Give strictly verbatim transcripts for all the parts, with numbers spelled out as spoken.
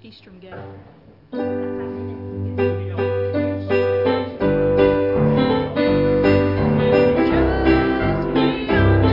Eastern Gate. Just beyond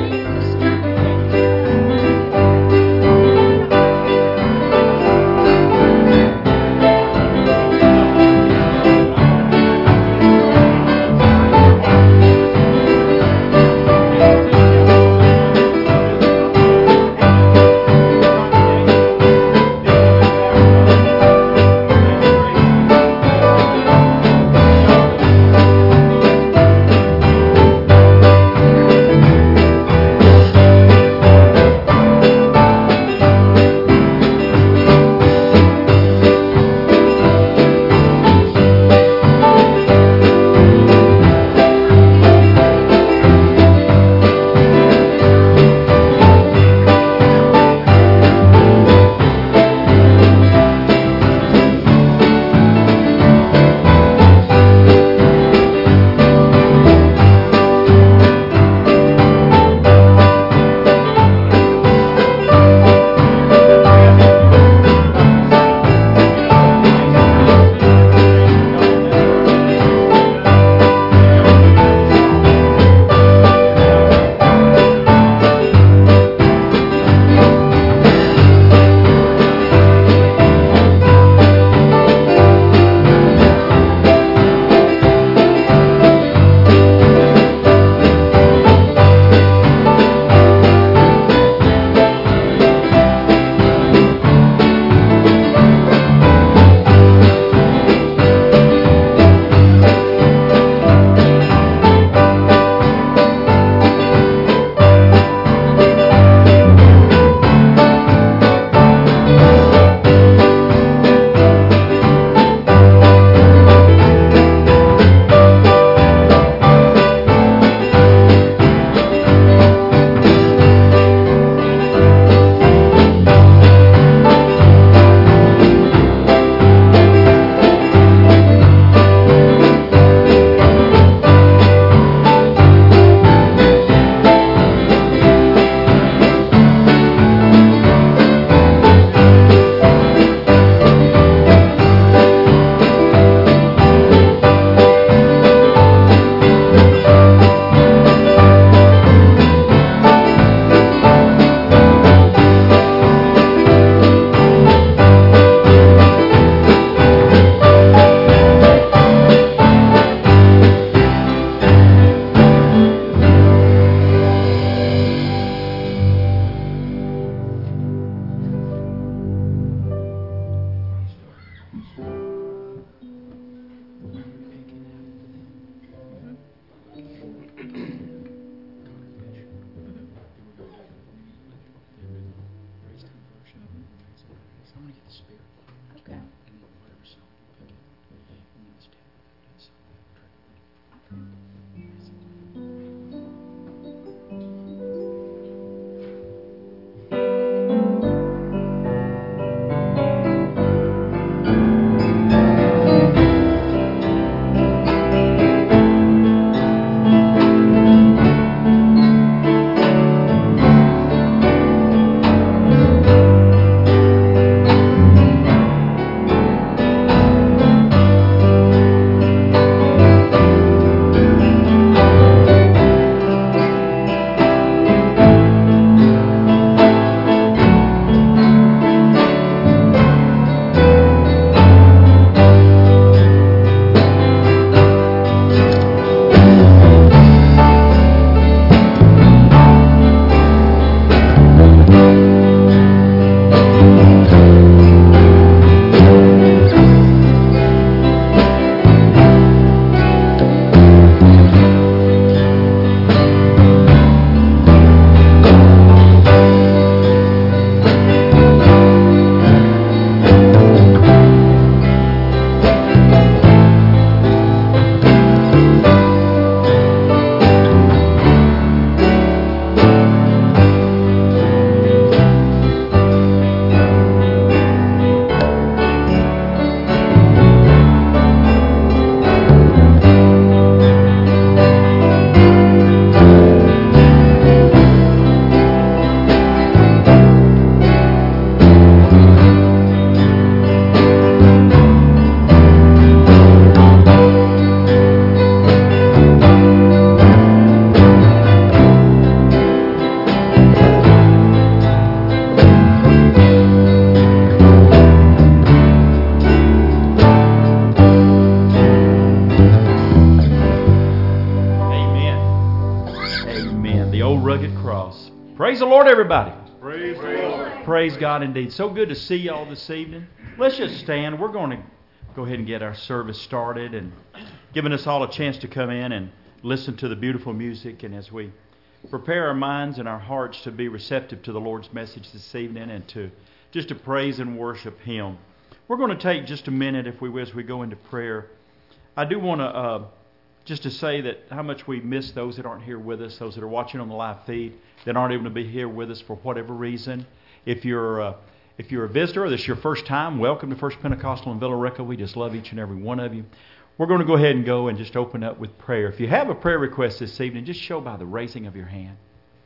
Praise the Lord, everybody. Praise the Lord. Praise God indeed. So good to see y'all this evening. Let's just stand. We're going to go ahead and get our service started and giving us all a chance to come in and listen to the beautiful music. And as we prepare our minds and our hearts to be receptive to the Lord's message this evening and to just to praise and worship Him, we're going to take just a minute, if we will, as we go into prayer. I do want to uh, just to say that how much we miss those that aren't here with us, those that are watching on the live feed, that aren't able to be here with us for whatever reason. If you're uh, if you're a visitor or this is your first time, welcome to First Pentecostal in Villa Rica. We just love each and every one of you. We're going to go ahead and go and just open up with prayer. If you have a prayer request this evening, just show by the raising of your hand.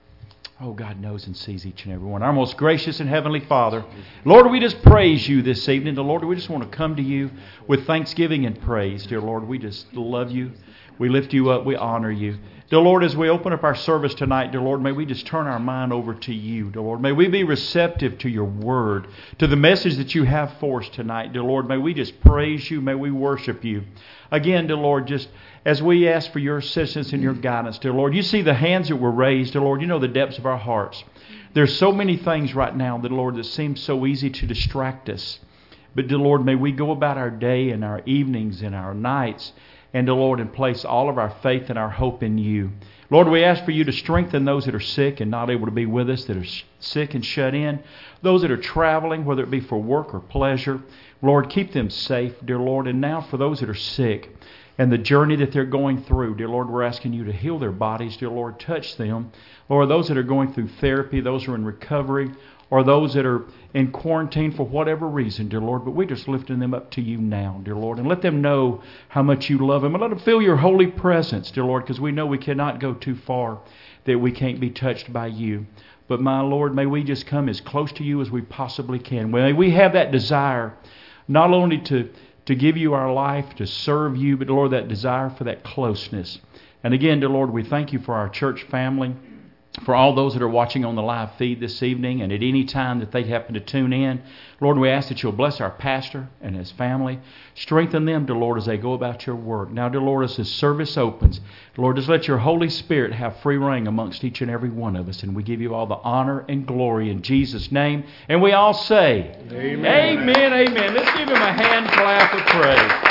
Oh, God knows and sees each and every one. Our most gracious and heavenly Father, Lord, we just praise you this evening. The Lord, we just want to come to you with thanksgiving and praise. Dear Lord, we just love you. We lift you up. We honor you. Dear Lord, as we open up our service tonight, dear Lord, may we just turn our mind over to you. Dear Lord, may we be receptive to your word, to the message that you have for us tonight. Dear Lord, may we just praise you. May we worship you. Again, dear Lord, just as we ask for your assistance and your guidance, dear Lord, you see the hands that were raised. Dear Lord, you know the depths of our hearts. There's so many things right now, dear Lord, that seem so easy to distract us. But, dear Lord, may we go about our day and our evenings and our nights and, dear Lord, and place all of our faith and our hope in you. Lord, we ask for you to strengthen those that are sick and not able to be with us, that are sick and shut in, those that are traveling, whether it be for work or pleasure. Lord, keep them safe, dear Lord. And now for those that are sick and the journey that they're going through, dear Lord, we're asking you to heal their bodies, dear Lord, touch them. Lord, those that are going through therapy, those who are in recovery, or those that are in quarantine for whatever reason, dear Lord, but we're just lifting them up to you now, dear Lord, and let them know how much you love them, and let them feel your holy presence, dear Lord, because we know we cannot go too far, that we can't be touched by you. But my Lord, may we just come as close to you as we possibly can. May we have that desire, not only to, to give you our life, to serve you, but Lord, that desire for that closeness. And again, dear Lord, we thank you for our church family, for all those that are watching on the live feed this evening and at any time that they happen to tune in. Lord, we ask that you'll bless our pastor and his family. Strengthen them, dear Lord, as they go about your work. Now, dear Lord, as this service opens, Lord, just let your Holy Spirit have free reign amongst each and every one of us. And we give you all the honor and glory in Jesus' name. And we all say, Amen, amen, amen. Let's give him a hand clap of praise.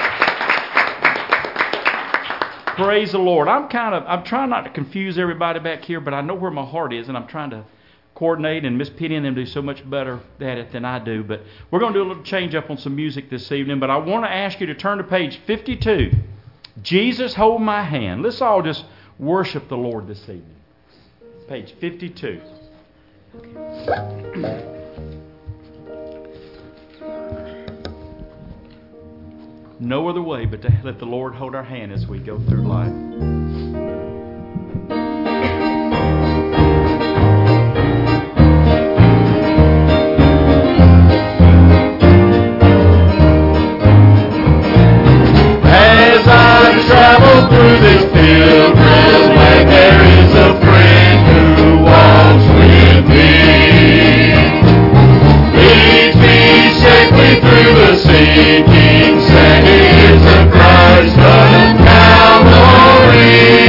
Praise the Lord. I'm kind of, I'm trying not to confuse everybody back here, but I know where my heart is, and I'm trying to coordinate, and Miss Penny and them do so much better at it than I do. But we're going to do a little change up on some music this evening, but I want to ask you to turn to page fifty-two. Jesus, hold my hand. Let's all just worship the Lord this evening. Page fifty-two. No other way but to let the Lord hold our hand as we go through life. As I travel through this pilgrim way, there is a friend who walks with me. Leads me safely through the sinking sand. He is the Christ of Calvary.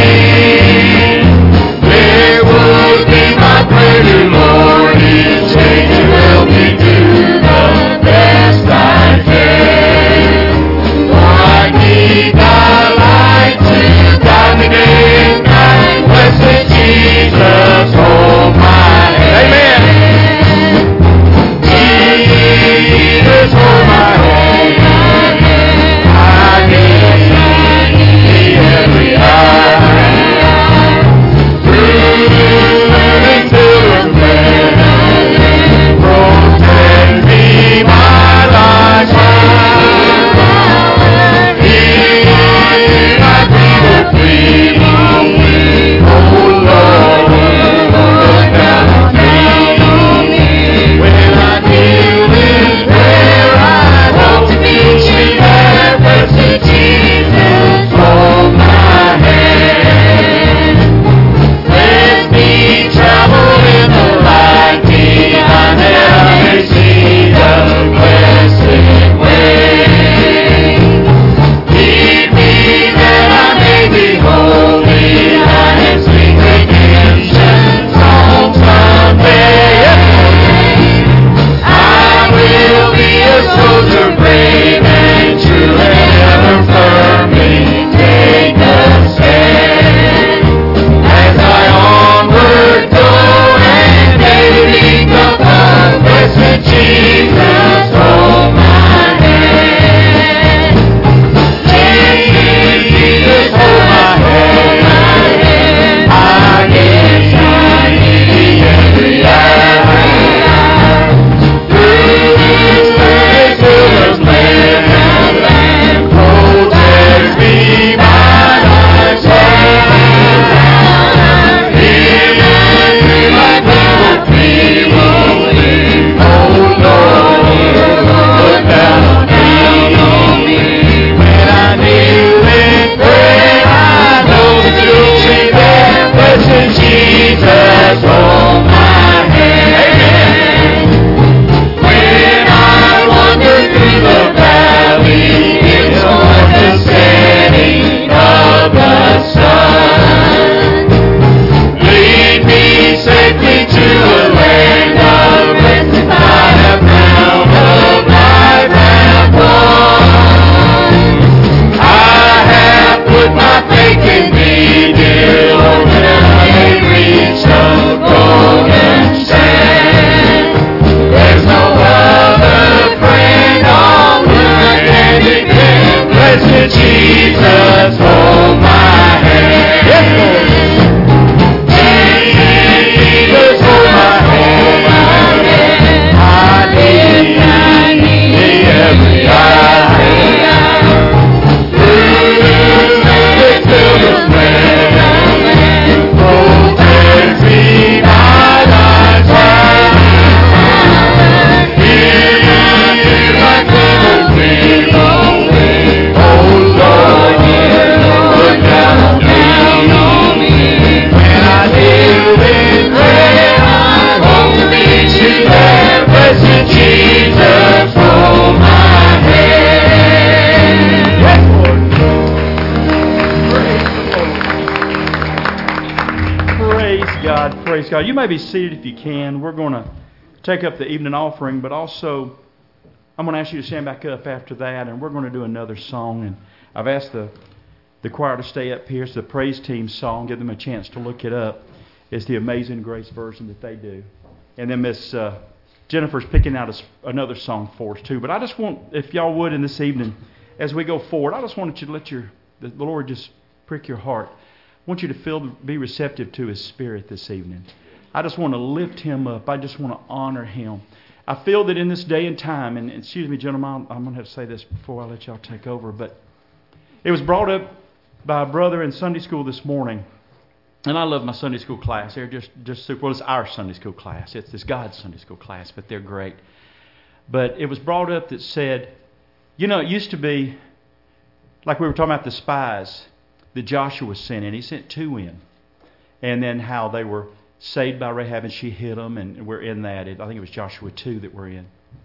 Praise God. You may be seated if you can. We're going to take up the evening offering, but also I'm going to ask you to stand back up after that, and we're going to do another song. And I've asked the, the choir to stay up here. It's the praise team song. Give them a chance to look it up. It's the Amazing Grace version that they do. And then Miss uh, Jennifer's picking out a, another song for us too. But I just want, if y'all would in this evening, as we go forward, I just wanted you to let your the Lord just prick your heart. I want you to feel, be receptive to His Spirit this evening. I just want to lift Him up. I just want to honor Him. I feel that in this day and time, and excuse me, gentlemen, I'm going to have to say this before I let y'all take over, but it was brought up by a brother in Sunday school this morning, and I love my Sunday school class. They're just, just super. Well, it's our Sunday school class. It's this God's Sunday school class, but they're great. But it was brought up that said, you know, it used to be, like we were talking about the spies that Joshua sent in. He sent two in. And then how they were saved by Rahab and she hid them, and we're in that. I think it was Joshua two that we're in.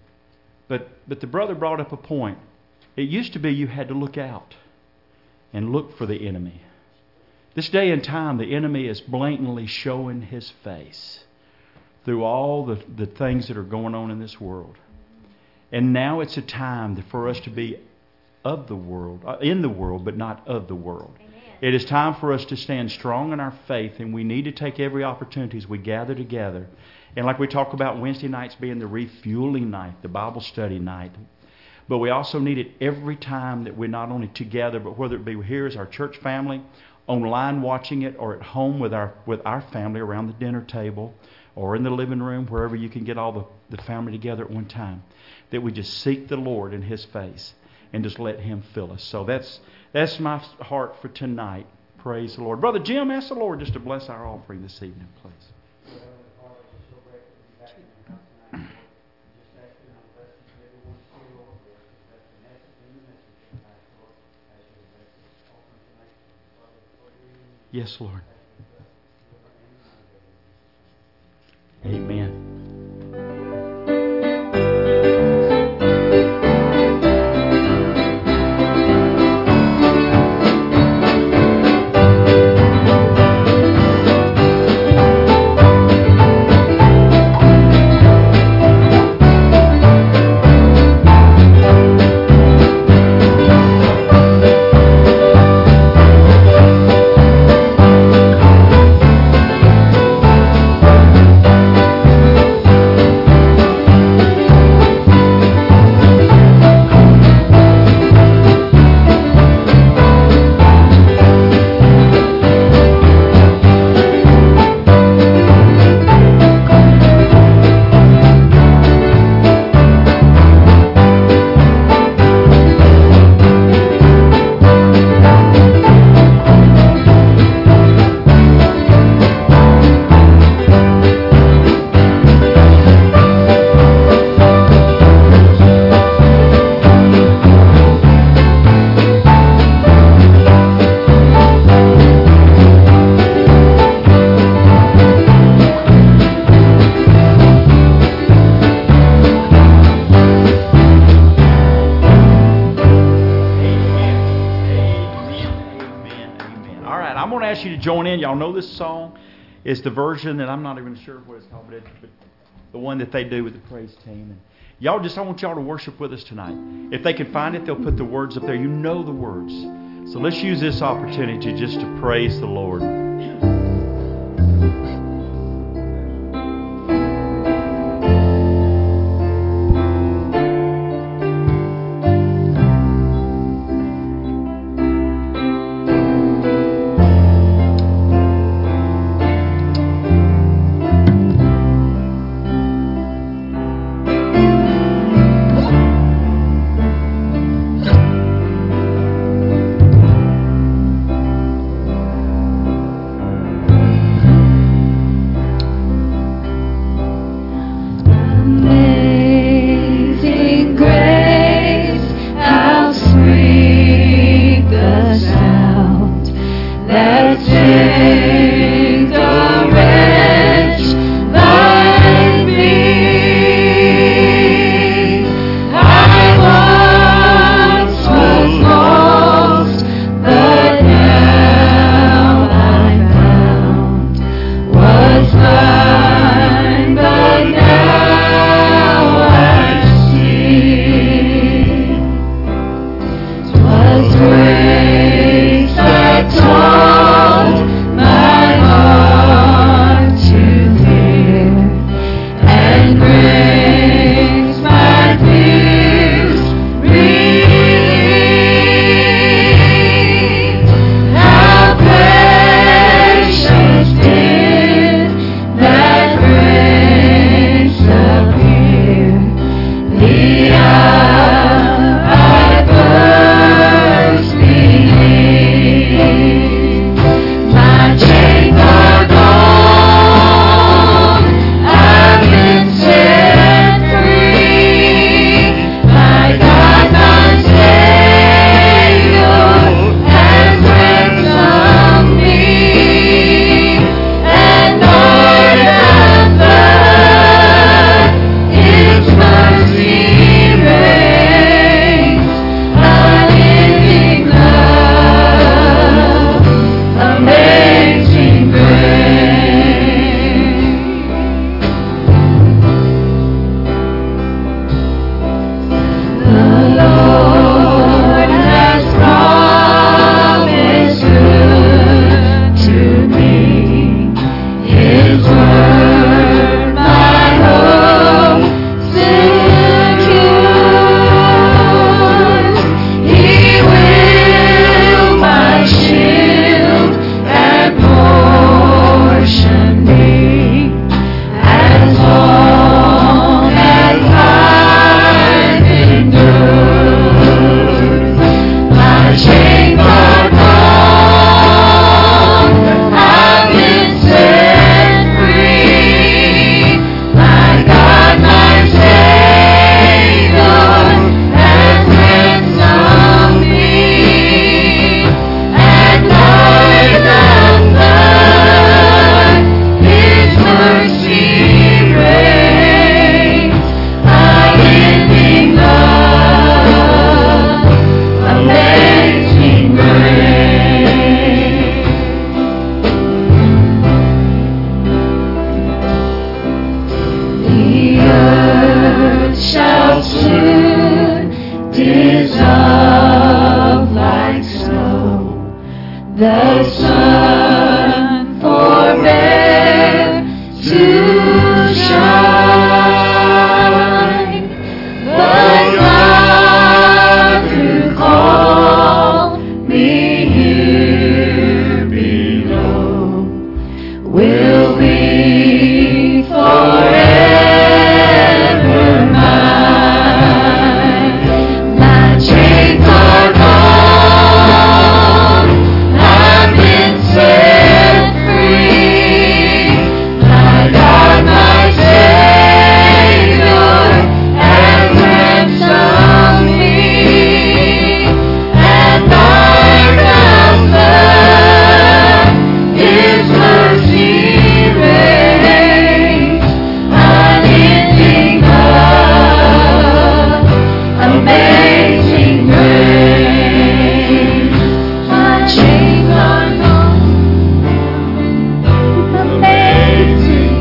But but the brother brought up a point. It used to be you had to look out and look for the enemy. This day and time, the enemy is blatantly showing his face through all the, the things that are going on in this world. And now it's a time for us to be of the world, uh, in the world, but not of the world. Amen. It is time for us to stand strong in our faith, and we need to take every opportunity as we gather together. And like we talk about Wednesday nights being the refueling night, the Bible study night, but we also need it every time that we're not only together, but whether it be here as our church family, online watching it, or at home with our with our family around the dinner table, or in the living room, wherever you can get all the, the family together at one time, that we just seek the Lord in His face and just let Him fill us. So that's that's my heart for tonight. Praise the Lord. Brother Jim, ask the Lord just to bless our offering this evening, please. Yes, Lord. Amen. Join in. Y'all know this song. It's the version that I'm not even sure what it's called, but it's the one that they do with the praise team. And y'all just, I want y'all to worship with us tonight. If they can find it, they'll put the words up there. You know the words. So let's use this opportunity just to praise the Lord. The sun forbear to shine, but God through call me here below will be forever mine. My chains are gone, I've been set free. My God, my Savior, has ransomed me, and marked out blood His mercy reigns, unending love, amazing grace. My chains are gone, amazing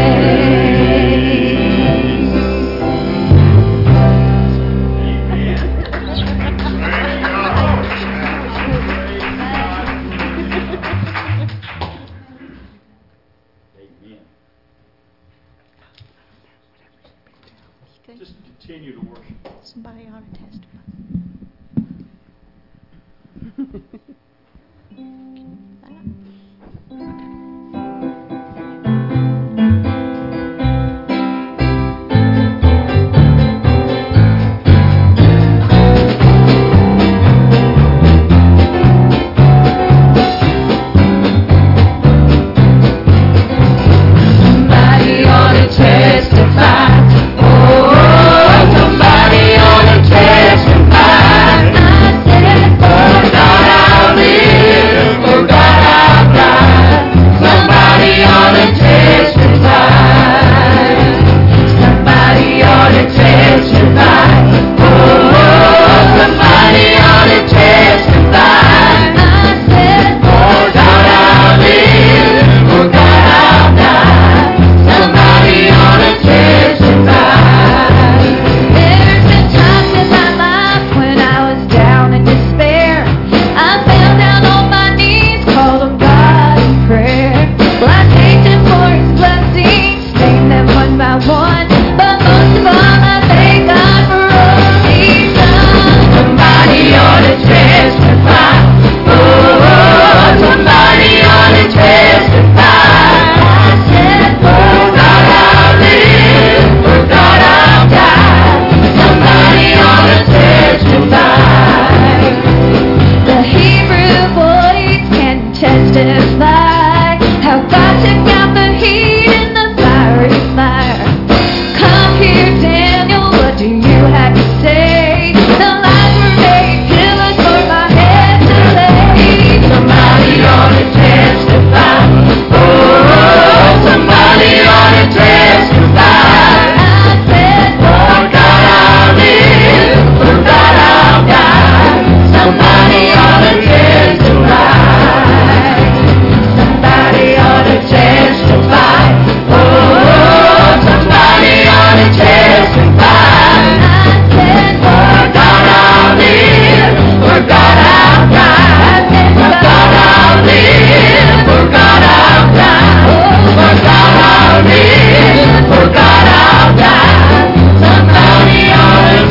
grace. Amen. Just continue to worship. Somebody ought to testify. Somebody ought to testify. Oh, somebody ought to testify. I said, for God I'll live, for God I'll die. Somebody ought to testify. Somebody ought to testify. Oh, somebody ought to testify. I said, for God I'll live, for God I'll die. Somebody ought to testify. There's been times in my life when I was down in despair. I fell down on my knees, called on God in prayer. Well, I thanked Him for His blessings, named them one by one. But most of all, I thank God for all He's done. Somebody ought to testify. Oh, somebody ought to testify. I said, for God I'll live, for God I'll die. Somebody ought to testify. The Hebrew boys can testify how God took out the heat in the fiery fire. Come here, Daniel, what do you have to say? The lights were made pillars for my head to lay. Somebody ought to testify. Oh, somebody ought to testify. I said, for God I'll live, for God I'll die. Somebody ought to testify. Somebody ought to testify. Oh, somebody ought to testify. I said, for God I'll live, for God I'll die. For God I'll live, for God I'll die. For God I'll live, for God I'll die. Somebody ought to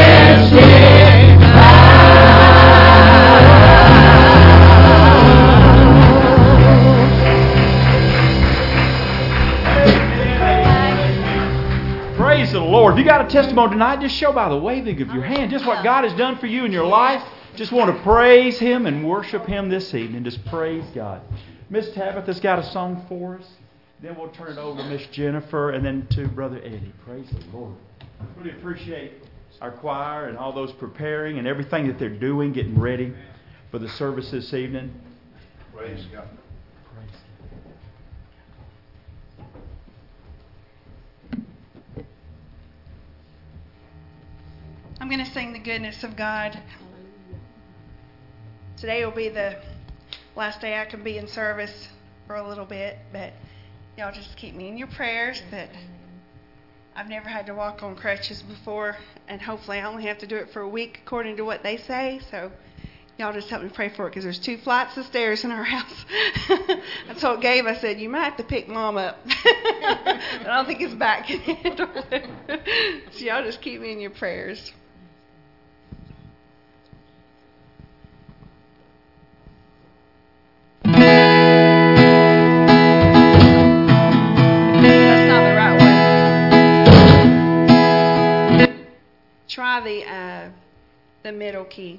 testify. Praise the Lord. If you got a testimony tonight, just show by the waving of your hand just what God has done for you in your life. Just want to praise Him and worship Him this evening. Just praise God. Miss Tabitha's got a song for us. Then we'll turn it over to Miss Jennifer and then to Brother Eddie. Praise the Lord. Really appreciate our choir and all those preparing and everything that they're doing, getting ready for the service this evening. Praise God. Praise I'm going to sing the goodness of God. Today will be the last day I can be in service for a little bit, but y'all just keep me in your prayers that I've never had to walk on crutches before, and hopefully I only have to do it for a week according to what they say, so y'all just help me pray for it, because there's two flights of stairs in our house. I told Gabe, I said, you might have to pick Mom up. I don't think his back can handle it. So y'all just keep me in your prayers. That's not the right one. Try the uh, the middle key.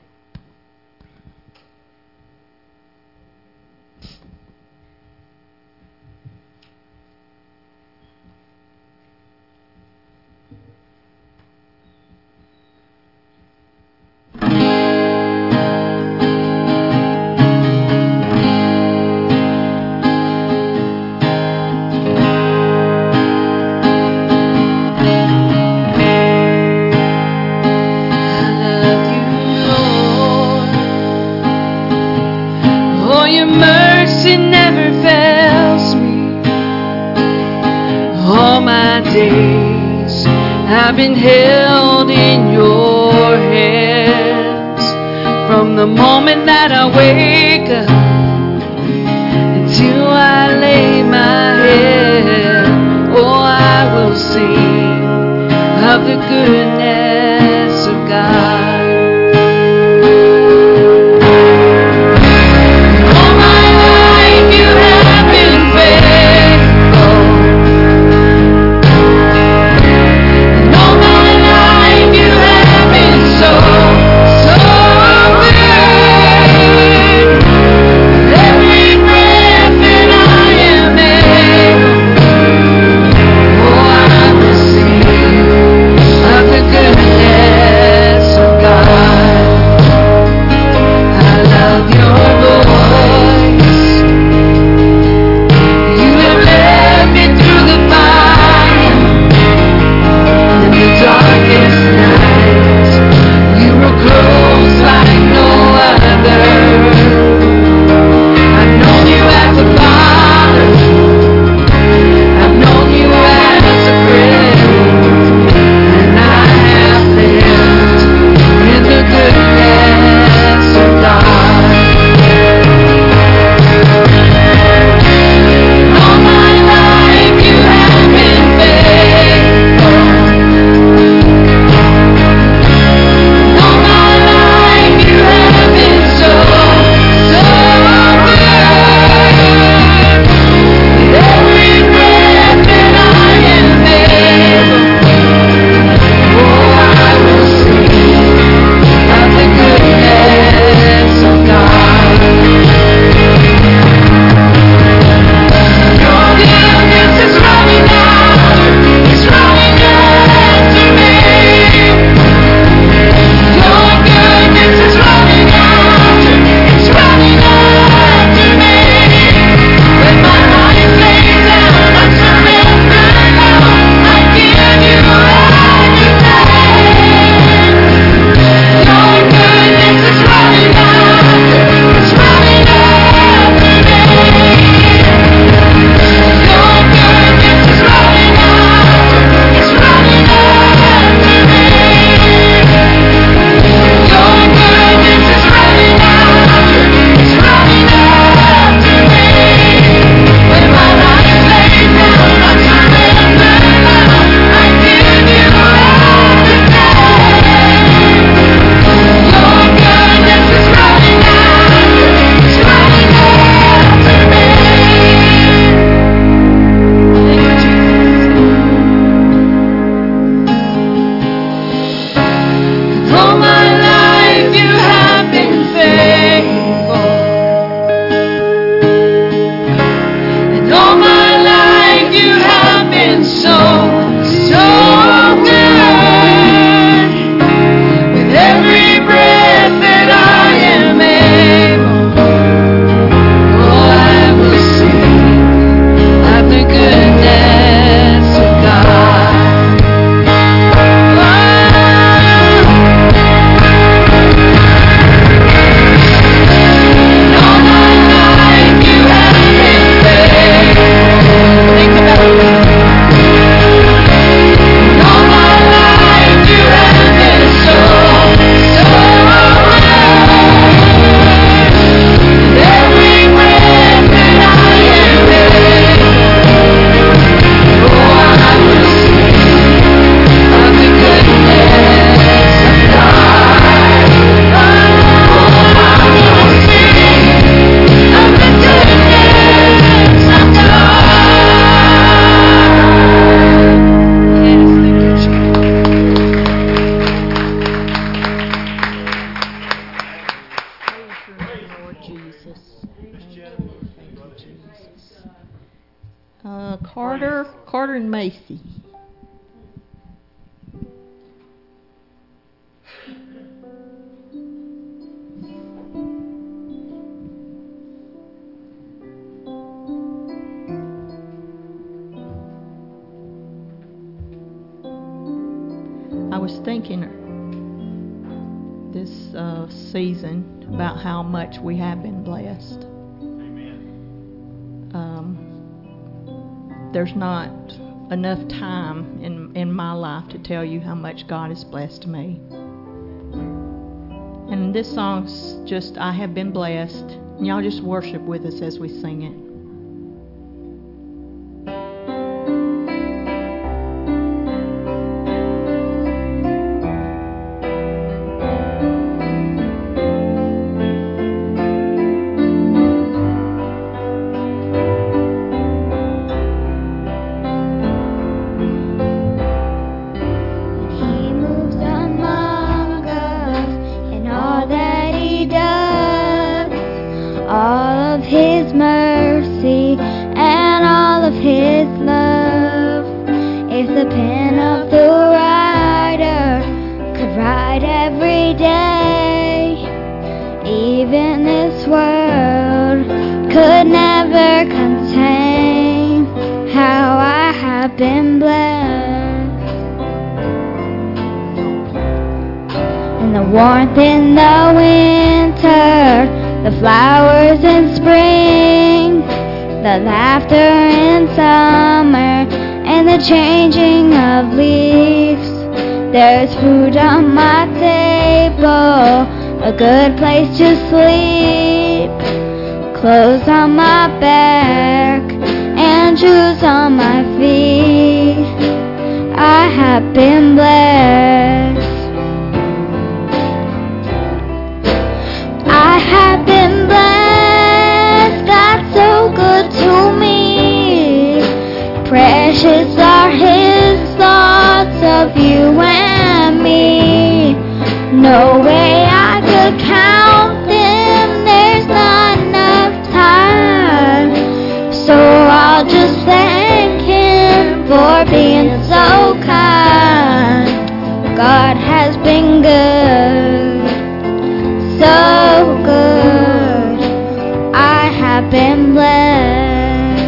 I've been held in your hands from the moment that I wake up until I lay my head. Oh, I will sing of the goodness of God. All my life you have been faithful. So, so good. Every breath that I am able, oh, I will sing of the goodness of God. Carter and Macy. I was thinking this uh, season about how much we have been blessed. Amen. Um, there's not enough time in, in my life to tell you how much God has blessed me. And this song's just, I have been blessed. And y'all just worship with us as we sing it. Warmth in the winter, the flowers in spring, the laughter in summer, and the changing of leaves. There's food on my table, a good place to sleep, clothes on my back, and shoes on my feet. I have been blessed. I have been blessed, God's so good to me. Precious are His thoughts of you and me. No way I could count them, there's not enough time. So I'll just thank Him for being so kind. God has been good, so good. I have been blessed.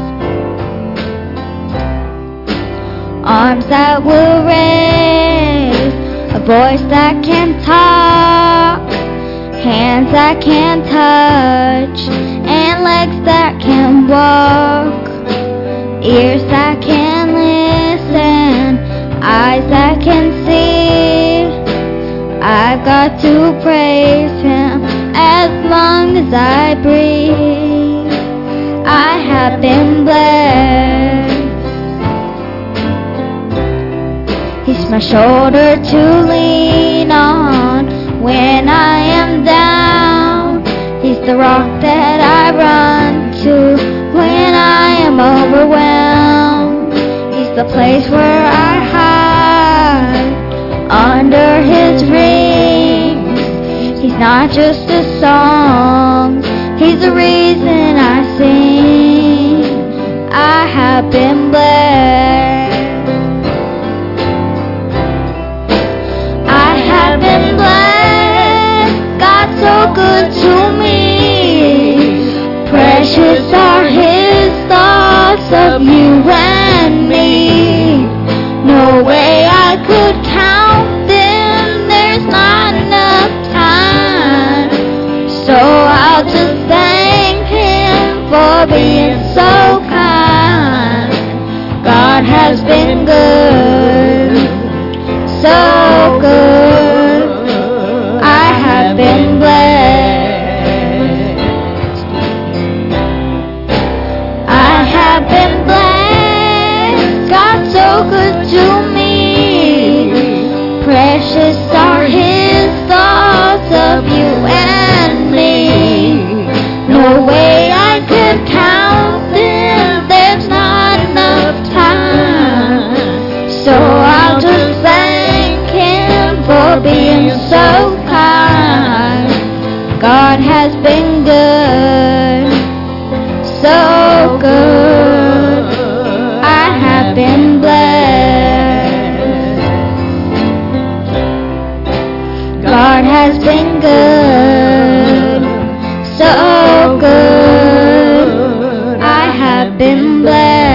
Arms that will raise, a voice that can talk, hands that can touch, and legs that can walk, ears that can listen, eyes that can see. I've got to praise Him as long as I breathe. I have been blessed. He's my shoulder to lean on when I am down. He's the rock that I run to when I am overwhelmed. He's the place where I hide under His wings. He's not just a song, He's the reason I sing. I have been blessed. I have been blessed, God's so good to me. Precious are His thoughts of you and me. No way I could count them, there's not enough time. So I'll just thank Him for being so kind. God has been good, so good. I have been blessed. I have been blessed, God's so good to me. Precious are His thoughts of you and me. No way I could count them, there's not enough time. So I'll just thank Him for being so kind. God has been good, so good. I have has been good, so good. I have been blessed.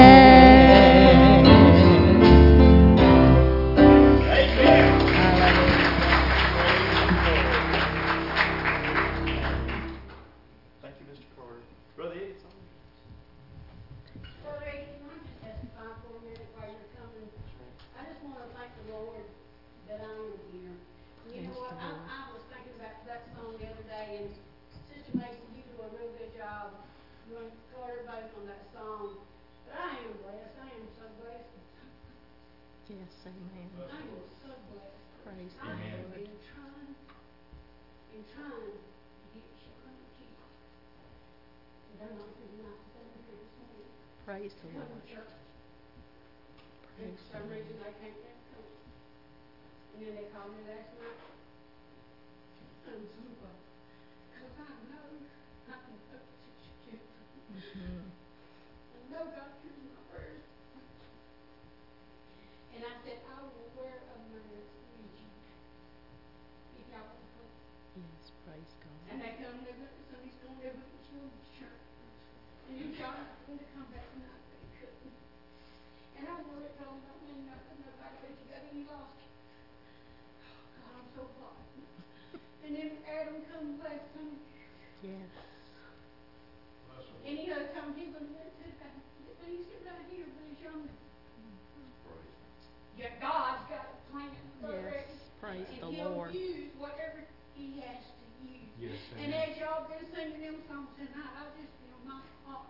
Thank you, Mister Carter. Brother Eddie, it's on you. Brother Eddie, can I just testify for a minute while you're coming? I just want to thank the Lord that I am here. You know what? I, I was thinking about that song the other day, and Sister Mason, you do a real good job. You and Carter both on that song. But I am blessed. I am so blessed. Yes, amen. I am so blessed. Praise the I have Lord. been trying and trying to get Sean and Keith. And they're not good enough. They're here this morning. Praise the Come Lord. to church. And Praise for some the reason Lord. they can't get come. And then they called me last night. I'm so glad. Because I know, I know that you can. Mhm. I know God hears my prayers. And I said, I will wear a mask with you. If y'all will come. Yes, praise God. And they come live at the Sunday school, live at the children's church. And if y'all wanted to come back tonight, they couldn't. And I worried, told them, don't mean nothing, nobody, but you got any lost. Oh, God, I'm so glad. And then Adam come last time. Yes. And he had come, he was, but he said right here, but he's young. Yeah, God's got a plan. Yes, praise and the he'll Lord. use whatever he has to use. Yes, and amen. as y'all been singing them songs tonight, I just feel my heart.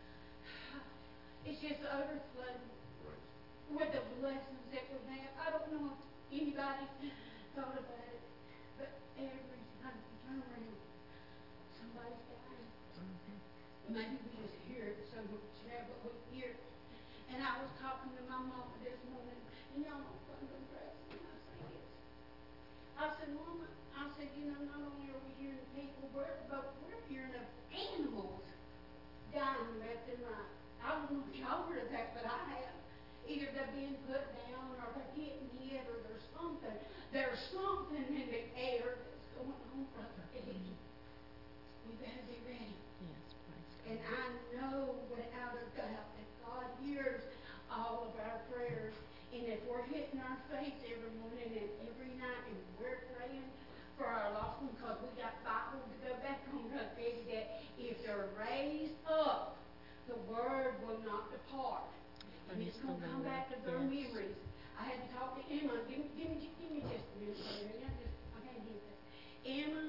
It's just overflowing with the blessings that we have. I don't know if anybody thought about it, but every time you turn around, somebody's dying. Maybe we just hear it so much now, but we hear it. And I was talking to my mama this morning, and y'all don't find them dressed when I say this. I said, Mama, I said, you know, not only are we hearing people, but we're hearing of animals dying left and right. I don't know if y'all heard of that, but I have. Either they're being put down, or they're getting hit, or there's something. There's something in the air that's going on, Brother Eddie. We better be ready. Yes, praise God. And I know without a doubt that God hears all of our prayers. And if we're hitting our face every morning and every night and we're praying for our lost ones, because we got Bible to go back on, Brother Eddie, that if they're raised up, the word will not depart. And it's going to come back to their Yes. memories. I had to talk to Emma. Give me, give me, give me just a minute, Brother Eddie. I just, I can't get that. Emma,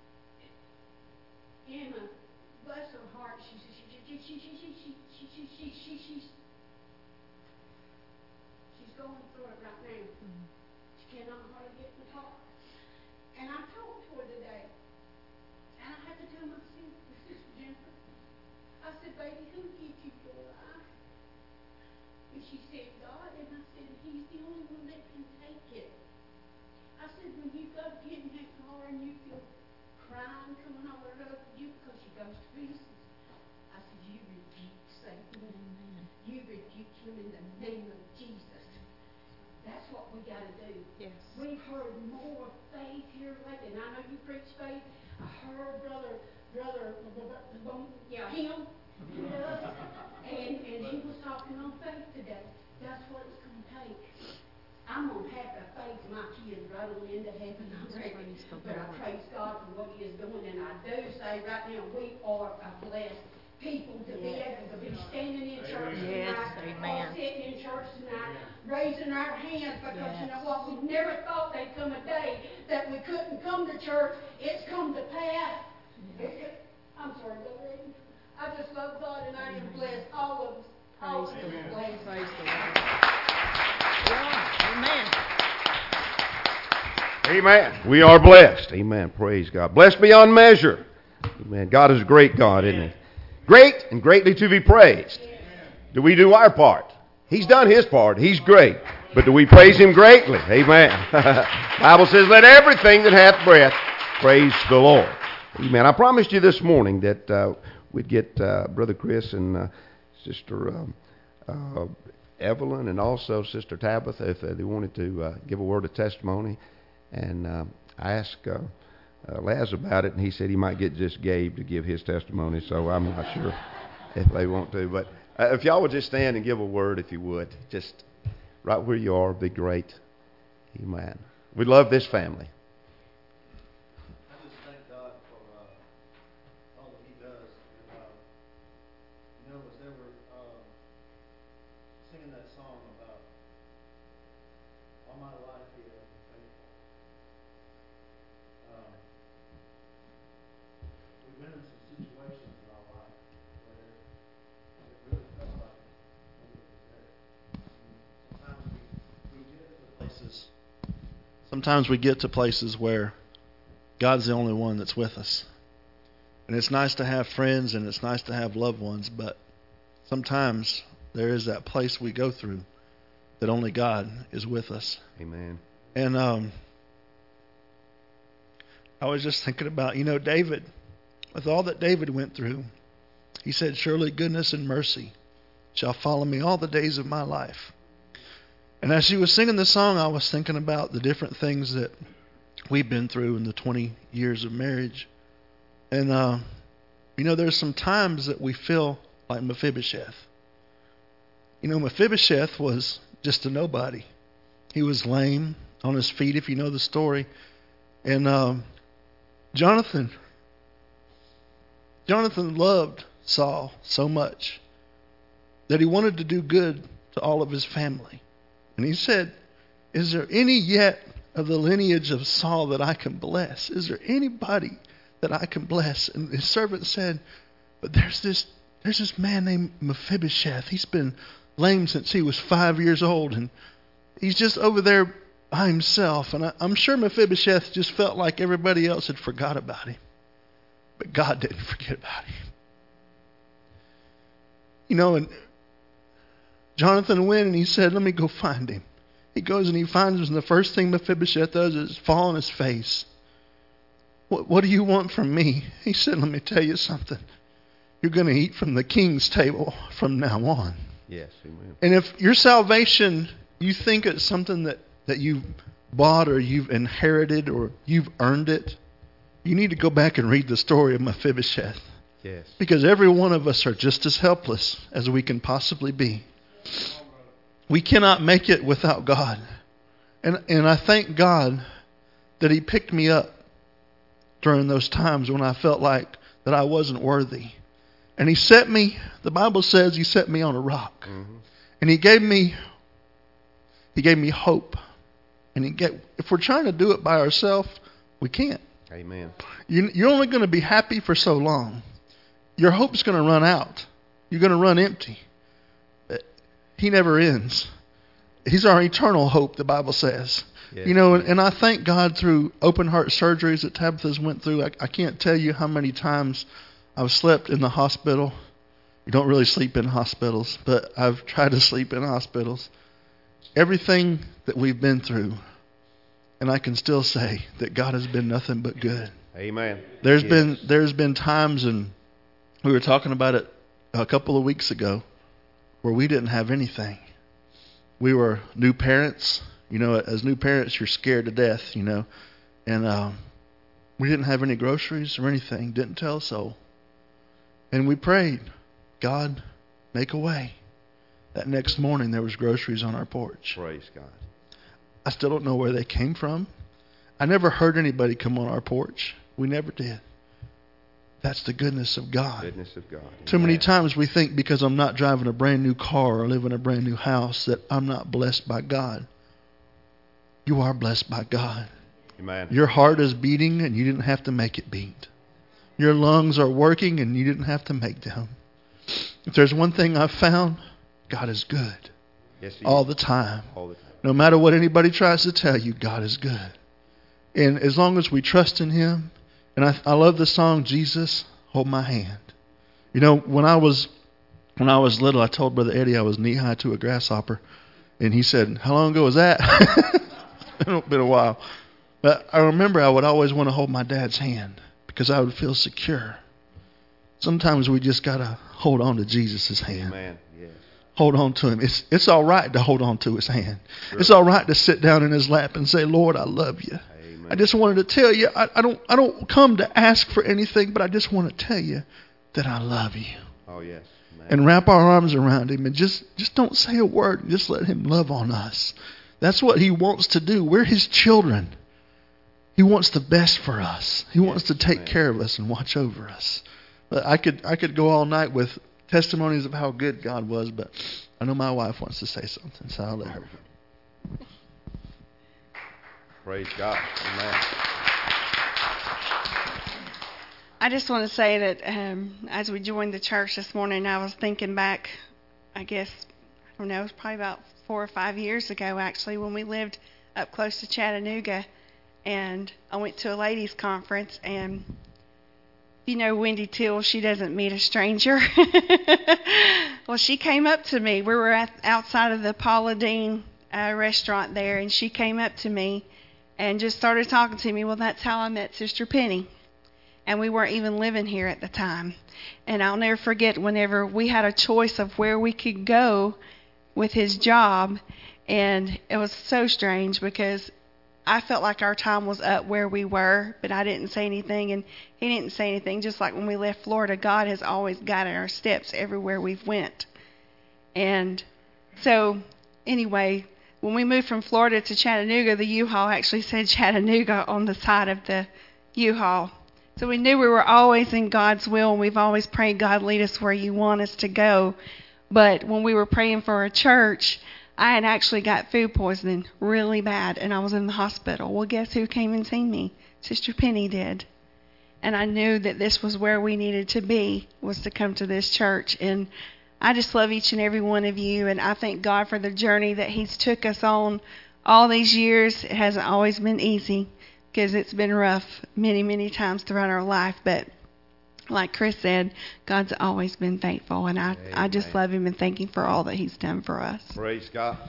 Emma, bless her heart. She, she, she, she, she, she, she, she, she, she, she, she's, she's going through it right now. Mhm. She cannot hardly get to talk. And I talked to her today. And I had to tell my sister, Sister Jennifer, I said, baby, who gives you your life? And she said, God. And I said, He's the only one that can take it. I said, when you go to get in that car and you feel crying coming over to you because she goes to pieces, I said, you rebuke Satan. Amen. You rebuke him in the name of Jesus. That's what we got to do. Yes. We've heard more faith here lately, and I know you preach faith. I heard brother, brother, yeah, him, and and he was talking on faith today. That's what it's going to take. I'm going to have the faith my kids right on into heaven. I'm ready. Praise the But I Lord. praise God for what He is doing, and I do say right now we are a blessed people to be Yes. able to be standing in church Yes, tonight, amen. or sitting in church tonight, raising our hands, because you Yes. know what? We never thought there'd come a day that we couldn't come to church. It's come to pass. Yes. It- I'm sorry, Brother Eddie. I just love God, and I am blessed. All of us. All Praise of the us Lord. blessed. Praise the Lord. Yeah. Amen. Amen. We are blessed. Amen. Praise God. Blessed beyond measure. Amen. God is a great God, isn't He? Great and greatly to be praised. Do we do our part? He's done His part. He's great. But do we praise Him greatly? Amen. Bible says, let everything that hath breath praise the Lord. Amen. I promised you this morning that uh, we'd get uh, Brother Chris and uh, Sister um, uh, Evelyn and also Sister Tabitha if uh, they wanted to uh, give a word of testimony. And uh, I asked uh, uh, Laz about it, and he said he might get just Gabe to give his testimony, so I'm not sure if they want to. But uh, if y'all would just stand and give a word, if you would, just right where you are, be great. Amen. We love this family. I just thank God for uh, all that He does. And, uh, you know, as they were uh, singing that song about all my life He has been faithful. Um, we've been in some situations in our life where it really felt like maybe it was there. Sometimes we, we get to places. Sometimes we get to places where God's the only one that's with us. And it's nice to have friends and it's nice to have loved ones, but sometimes there is that place we go through that only God is with us. Amen. And um, I was just thinking about, you know, David, with all that David went through, he said, surely goodness and mercy shall follow me all the days of my life. And as she was singing the song, I was thinking about the different things that we've been through in the twenty years of marriage. And, uh, you know, there's some times that we feel like Mephibosheth. You know, Mephibosheth was just a nobody. He was lame on his feet, if you know the story. And um, Jonathan, Jonathan loved Saul so much that he wanted to do good to all of his family. And he said, is there any yet of the lineage of Saul that I can bless? Is there anybody that I can bless? And his servant said, but there's this there's this man named Mephibosheth. He's been lame since he was five years old, and he's just over there by himself. And I, I'm sure Mephibosheth just felt like everybody else had forgot about him. But God didn't forget about him. You know, and Jonathan went and he said, let me go find him. He goes and he finds him, and the first thing Mephibosheth does is fall on his face. What, what do you want from me? He said, let me tell you something. You're going to eat from the king's table from now on. Yes, amen. And if your salvation, you think it's something that, that you've bought or you've inherited or you've earned it, you need to go back and read the story of Mephibosheth. Yes. Because every one of us are just as helpless as we can possibly be. We cannot make it without God. And and I thank God that He picked me up during those times when I felt like that I wasn't worthy. And He set me, the Bible says He set me on a rock. Mm-hmm. And He gave me He gave me hope. And He gave, if we're trying to do it by ourselves, we can't. Amen. You, you're only going to be happy for so long. Your hope's going to run out. You're going to run empty. He never ends. He's our eternal hope, the Bible says. Yes. You know, and, and I thank God through open heart surgeries that Tabitha's went through. I, I can't tell you how many times I've slept in the hospital. You don't really sleep in hospitals, but I've tried to sleep in hospitals. Everything that we've been through, and I can still say that God has been nothing but good. Amen. There's yes. been there's been times, and we were talking about it a couple of weeks ago, where we didn't have anything. We were new parents. You know, as new parents, you're scared to death, you know. And um, we didn't have any groceries or anything. Didn't tell a soul. And we prayed, God, make a way. That next morning, there was groceries on our porch. Praise God. I still don't know where they came from. I never heard anybody come on our porch. We never did. That's the goodness of God. Goodness of God. Too Amen. many times we think because I'm not driving a brand new car or live in a brand new house that I'm not blessed by God. You are blessed by God. Amen. Your heart is beating and you didn't have to make it beat. Your lungs are working and you didn't have to make them. If there's one thing I've found, God is good. Yes, He all is. the time. All the time. No matter what anybody tries to tell you, God is good. And as long as we trust in Him, and I, I love the song, Jesus, Hold My Hand. You know, when I was when I was little, I told Brother Eddie I was knee-high to a grasshopper. And he said, how long ago was that? It's been a while. But I remember I would always want to hold my dad's hand because I would feel secure. Sometimes we just got to hold on to Jesus' hand. Amen. Yes. Hold on to Him. It's it's all right to hold on to His hand. Sure. It's all right to sit down in His lap and say, Lord, I love you. Amen. I just wanted to tell you, I, I don't I don't come to ask for anything, but I just want to tell you that I love you. Oh, yes. Man. And wrap our arms around him and just, just don't say a word. Just let him love on us. That's what he wants to do. We're his children. He wants the best for us. He yes, wants to take man. care of us and watch over us. But I could I could go all night with testimonies of how good God was, but I know my wife wants to say something, so I'll let her. Praise God. Amen. I just want to say that um, as we joined the church this morning, I was thinking back, I guess, I don't know, it was probably about four or five years ago, actually, when we lived up close to Chattanooga. And I went to a ladies' conference, and you know Wendy Till, she doesn't meet a stranger. Well, she came up to me. We were at, outside of the Paula Deen uh, restaurant there, and she came up to me and just started talking to me. Well, that's how I met Sister Penny. And we weren't even living here at the time. And I'll never forget whenever we had a choice of where we could go with his job. And it was so strange because I felt like our time was up where we were, but I didn't say anything, and he didn't say anything. Just like when we left Florida, God has always guided our steps everywhere we've went. And so, anyway, when we moved from Florida to Chattanooga, the U-Haul actually said Chattanooga on the side of the U-Haul. So we knew we were always in God's will, and we've always prayed, God, lead us where you want us to go. But when we were praying for a church, I had actually got food poisoning really bad, and I was in the hospital. Well, guess who came and seen me? Sister Penny did. And I knew that this was where we needed to be, was to come to this church. And I just love each and every one of you, and I thank God for the journey that he's took us on all these years. It hasn't always been easy, because it's been rough many, many times throughout our life. But like Chris said, God's always been faithful, and I, I just love him and thank him for all that he's done for us. Praise God.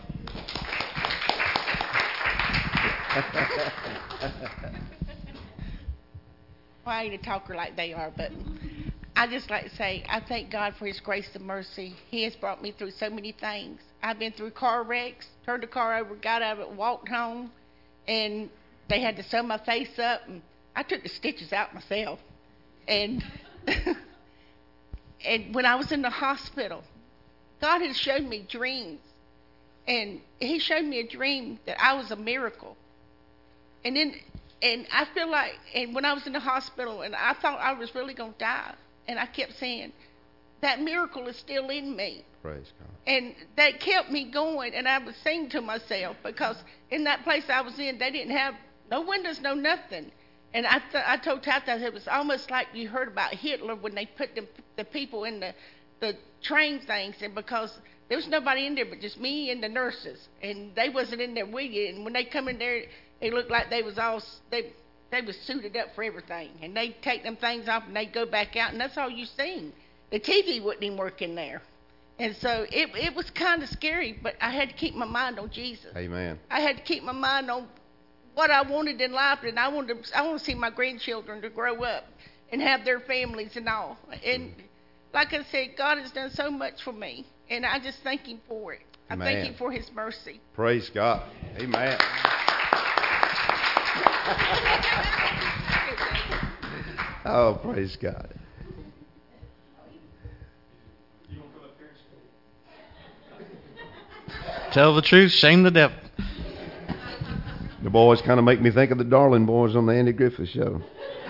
Well, I ain't a talker like they are, but I just like to say I thank God for his grace and mercy. He has brought me through so many things. I've been through car wrecks, turned the car over, got out of it, walked home, and they had to sew my face up, and I took the stitches out myself. And and when I was in the hospital, God had showed me dreams. And he showed me a dream that I was a miracle. And then, and I feel like, and when I was in the hospital, and I thought I was really going to die, and I kept saying, that miracle is still in me. Praise God. And that kept me going, and I would sing to myself, because in that place I was in, they didn't have no windows, no nothing. And I th- I told Tata it was almost like you heard about Hitler when they put the, the people in the, the train things, and because there was nobody in there but just me and the nurses, and they wasn't in there with you. And when they come in there, it looked like they was all they they was suited up for everything, and they take them things off and they go back out, and that's all you seen. The T V wouldn't even work in there, and so it it was kind of scary. But I had to keep my mind on Jesus. Amen. I had to keep my mind on what I wanted in life, and I wanted to, I want to see my grandchildren to grow up and have their families and all. And like I said, God has done so much for me, and I just thank him for it. Amen. I thank him for his mercy. Praise God. Amen. Oh, praise God. Tell the truth, shame the devil. The boys kind of make me think of the Darling Boys on the Andy Griffith Show.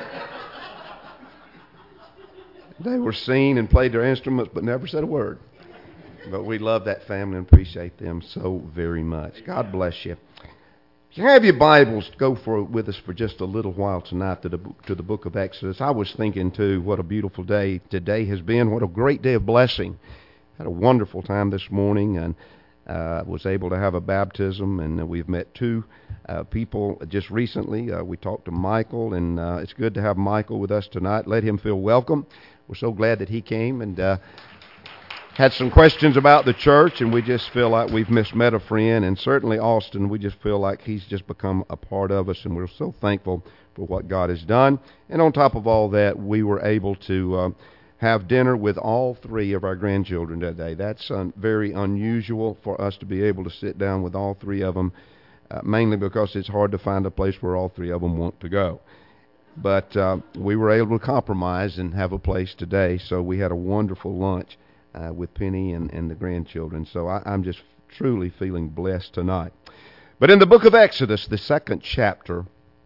They were seen and played their instruments but never said a word. But we love that family and appreciate them so very much. God bless you. If you have your Bibles, go for with us for just a little while tonight to the, to the book of Exodus. I was thinking, too, what a beautiful day today has been. What a great day of blessing. Had a wonderful time this morning, and uh, was able to have a baptism, and uh, we've met two uh, people just recently. Uh, we talked to Michael, and uh, it's good to have Michael with us tonight. Let him feel welcome. We're so glad that he came, and uh, had some questions about the church, and we just feel like we've missed met a friend. And certainly Austin, we just feel like he's just become a part of us, and we're so thankful for what God has done. And on top of all that, we were able to uh, have dinner with all three of our grandchildren today. That's uh, very unusual for us to be able to sit down with all three of them uh, mainly because it's hard to find a place where all three of them want to go. But uh, we were able to compromise and have a place today, so we had a wonderful lunch uh, with Penny and, and the grandchildren. So I, I'm just truly feeling blessed tonight. But in the book of Exodus, the second chapter,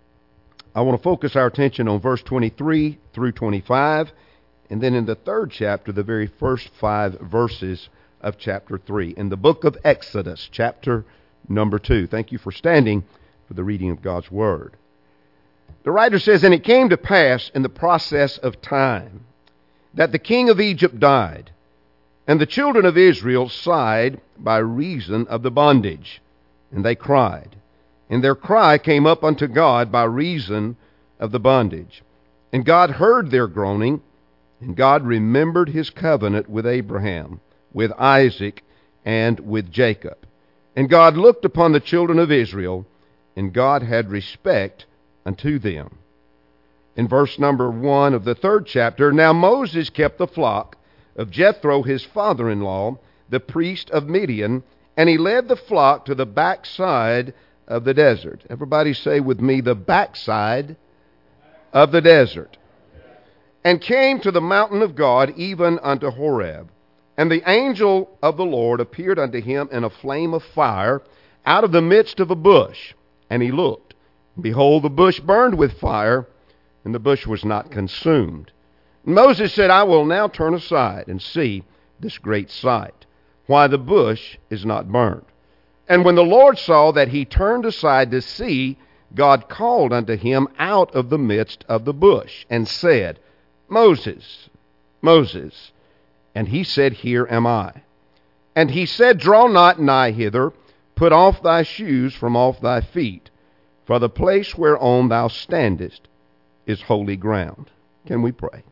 I want to focus our attention on verse twenty-three through twenty-five, and then in the third chapter, the very first five verses of chapter three. In the book of Exodus, chapter number two. Thank you for standing for the reading of God's Word. The writer says, "And it came to pass in the process of time that the king of Egypt died, and the children of Israel sighed by reason of the bondage, and they cried. And their cry came up unto God by reason of the bondage. And God heard their groaning, and God remembered his covenant with Abraham, with Isaac, and with Jacob. And God looked upon the children of Israel, and God had respect unto them." In verse number one of the third chapter, "Now Moses kept the flock of Jethro his father-in-law, the priest of Midian, and he led the flock to the backside of the desert." Everybody say with me, the backside of the desert. "And came to the mountain of God, even unto Horeb. And the angel of the Lord appeared unto him in a flame of fire out of the midst of a bush. And he looked, and behold, the bush burned with fire, and the bush was not consumed. And Moses said, I will now turn aside and see this great sight, why the bush is not burned. And when the Lord saw that he turned aside to see, God called unto him out of the midst of the bush, and said, Moses, Moses. And he said, Here am I. And he said, Draw not nigh hither, put off thy shoes from off thy feet, for the place whereon thou standest is holy ground. Can we pray?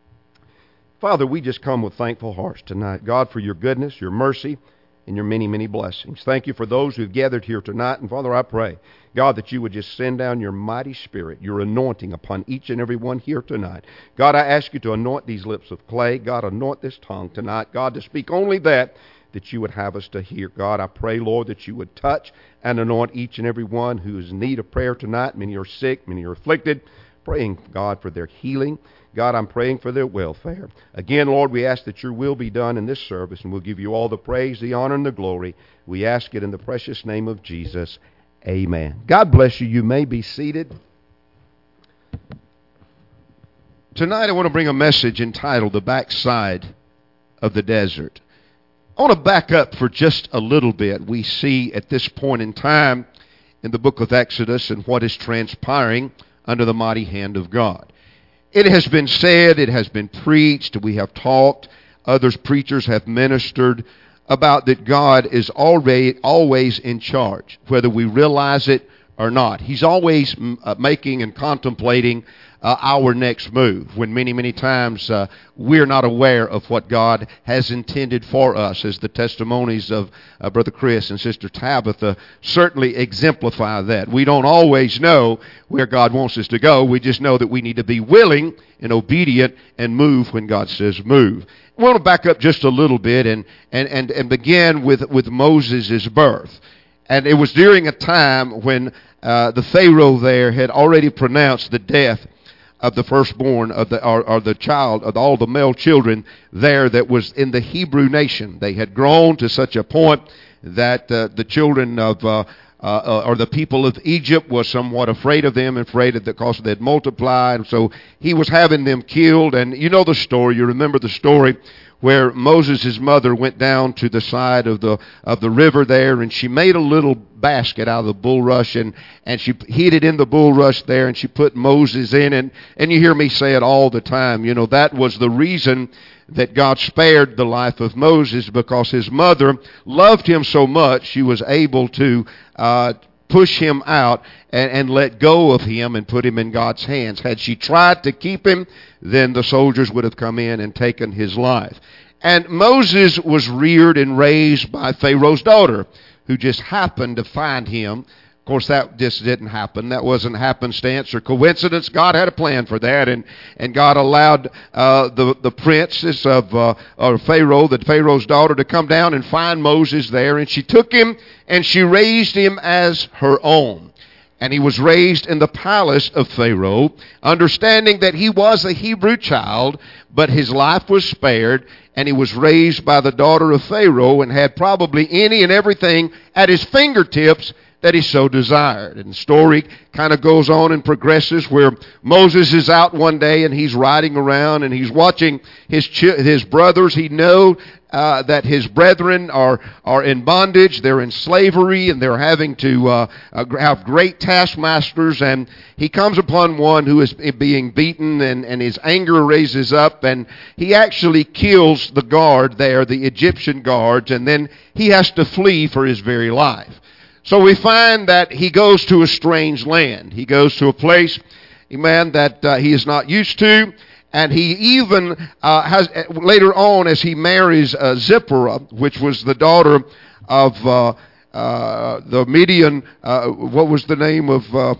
Father, we just come with thankful hearts tonight, God, for your goodness, your mercy, and your many, many blessings. Thank you for those who've gathered here tonight. And Father, I pray, God, that you would just send down your mighty Spirit, your anointing upon each and every one here tonight. God, I ask you to anoint these lips of clay. God, anoint this tongue tonight. God, to speak only that that you would have us to hear. God, I pray, Lord, that you would touch and anoint each and every one who is in need of prayer tonight. Many are sick, many are afflicted. Praying, God, for their healing. God, I'm praying for their welfare. Again, Lord, we ask that your will be done in this service, and we'll give you all the praise, the honor, and the glory. We ask it in the precious name of Jesus. Amen. God bless you. You may be seated. Tonight I want to bring a message entitled The Backside of the Desert. I want to back up for just a little bit. We see at this point in time in the book of Exodus and what is transpiring under the mighty hand of God. It has been said, it has been preached, we have talked, others preachers have ministered about that God is already always in charge, whether we realize it or not. He's always uh, making and contemplating uh, our next move, when many, many times uh, we're not aware of what God has intended for us, as the testimonies of uh, Brother Chris and Sister Tabitha certainly exemplify that. We don't always know where God wants us to go. We just know that we need to be willing and obedient and move when God says move. I want to back up just a little bit and, and, and, and begin with, with Moses' birth. And it was during a time when uh, the Pharaoh there had already pronounced the death of the firstborn of the or, or the child of all the male children there that was in the Hebrew nation. They had grown to such a point that uh, the children of uh, uh, or the people of Egypt was somewhat afraid of them, afraid of the because they had multiplied. So he was having them killed. And you know the story. You remember the story where Moses' mother went down to the side of the of the river there, and she made a little basket out of the bulrush, and, and she hid it in the bulrush there, and she put Moses in it. And you hear me say it all the time. You know, that was the reason that God spared the life of Moses, because his mother loved him so much, she was able to uh, push him out and, and let go of him and put him in God's hands. Had she tried to keep him, then the soldiers would have come in and taken his life. And Moses was reared and raised by Pharaoh's daughter, who just happened to find him Of course, that just didn't happen. That wasn't happenstance or coincidence. God had a plan for that, and, and God allowed uh, the, the princess of uh, or Pharaoh, the Pharaoh's daughter, to come down and find Moses there, and she took him and she raised him as her own. And he was raised in the palace of Pharaoh, understanding that he was a Hebrew child, but his life was spared, and he was raised by the daughter of Pharaoh and had probably any and everything at his fingertips that he so desired. And the story kind of goes on and progresses where Moses is out one day and he's riding around and he's watching his ch- his brothers. He knows uh, that his brethren are, are in bondage, they're in slavery, and they're having to uh, uh, have great taskmasters. And he comes upon one who is being beaten, and, and his anger raises up, and he actually kills the guard there, the Egyptian guards, and then he has to flee for his very life. So we find that he goes to a strange land. He goes to a place, amen, that uh, he is not used to. And he even uh, has, later on, as he marries uh, Zipporah, which was the daughter of uh, uh, the Midian, uh, what was the name of uh,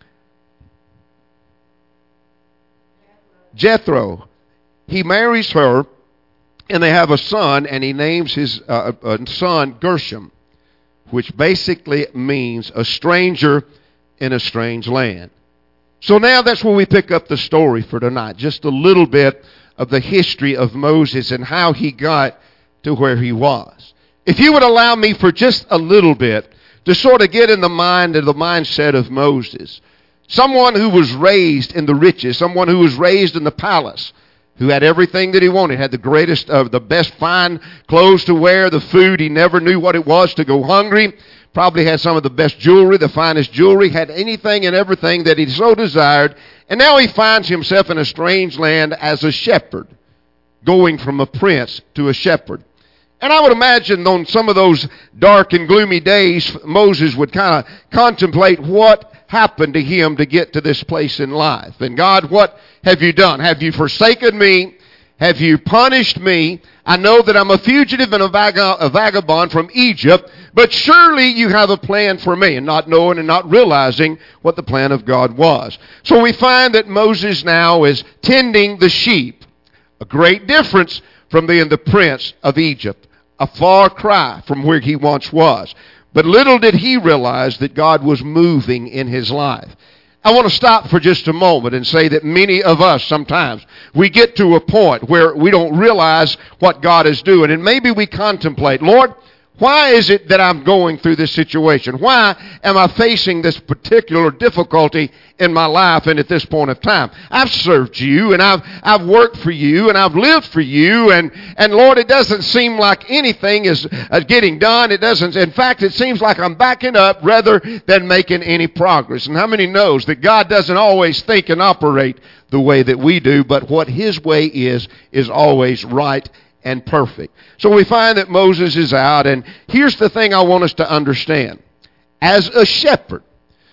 Jethro. He marries her, and they have a son, and he names his uh, uh, son Gershom, which basically means a stranger in a strange land. So now that's where we pick up the story for tonight. Just a little bit of the history of Moses and how he got to where he was. If you would allow me for just a little bit to sort of get in the mind and the mindset of Moses, someone who was raised in the riches, someone who was raised in the palace, who had everything that he wanted, had the greatest of the best fine clothes to wear, the food, he never knew what it was to go hungry, probably had some of the best jewelry, the finest jewelry, had anything and everything that he so desired, and now he finds himself in a strange land as a shepherd, going from a prince to a shepherd. And I would imagine on some of those dark and gloomy days, Moses would kind of contemplate what happened to him to get to this place in life. And God, what have you done? Have you forsaken me? Have you punished me? I know that I'm a fugitive and a, vag- a vagabond from Egypt, but surely you have a plan for me, and not knowing and not realizing what the plan of God was. So we find that Moses now is tending the sheep, a great difference from being the prince of Egypt, a far cry from where he once was. But little did he realize that God was moving in his life. I want to stop for just a moment and say that many of us sometimes, we get to a point where we don't realize what God is doing. And maybe we contemplate, Lord, why is it that I'm going through this situation? Why am I facing this particular difficulty in my life and at this point of time? I've served you, and I've I've worked for you, and I've lived for you, and, and Lord, it doesn't seem like anything is uh, getting done. It doesn't. In fact, it seems like I'm backing up rather than making any progress. And how many knows that God doesn't always think and operate the way that we do, but what His way is, is always right and perfect. So we find that Moses is out, and here's the thing I want us to understand. As a shepherd,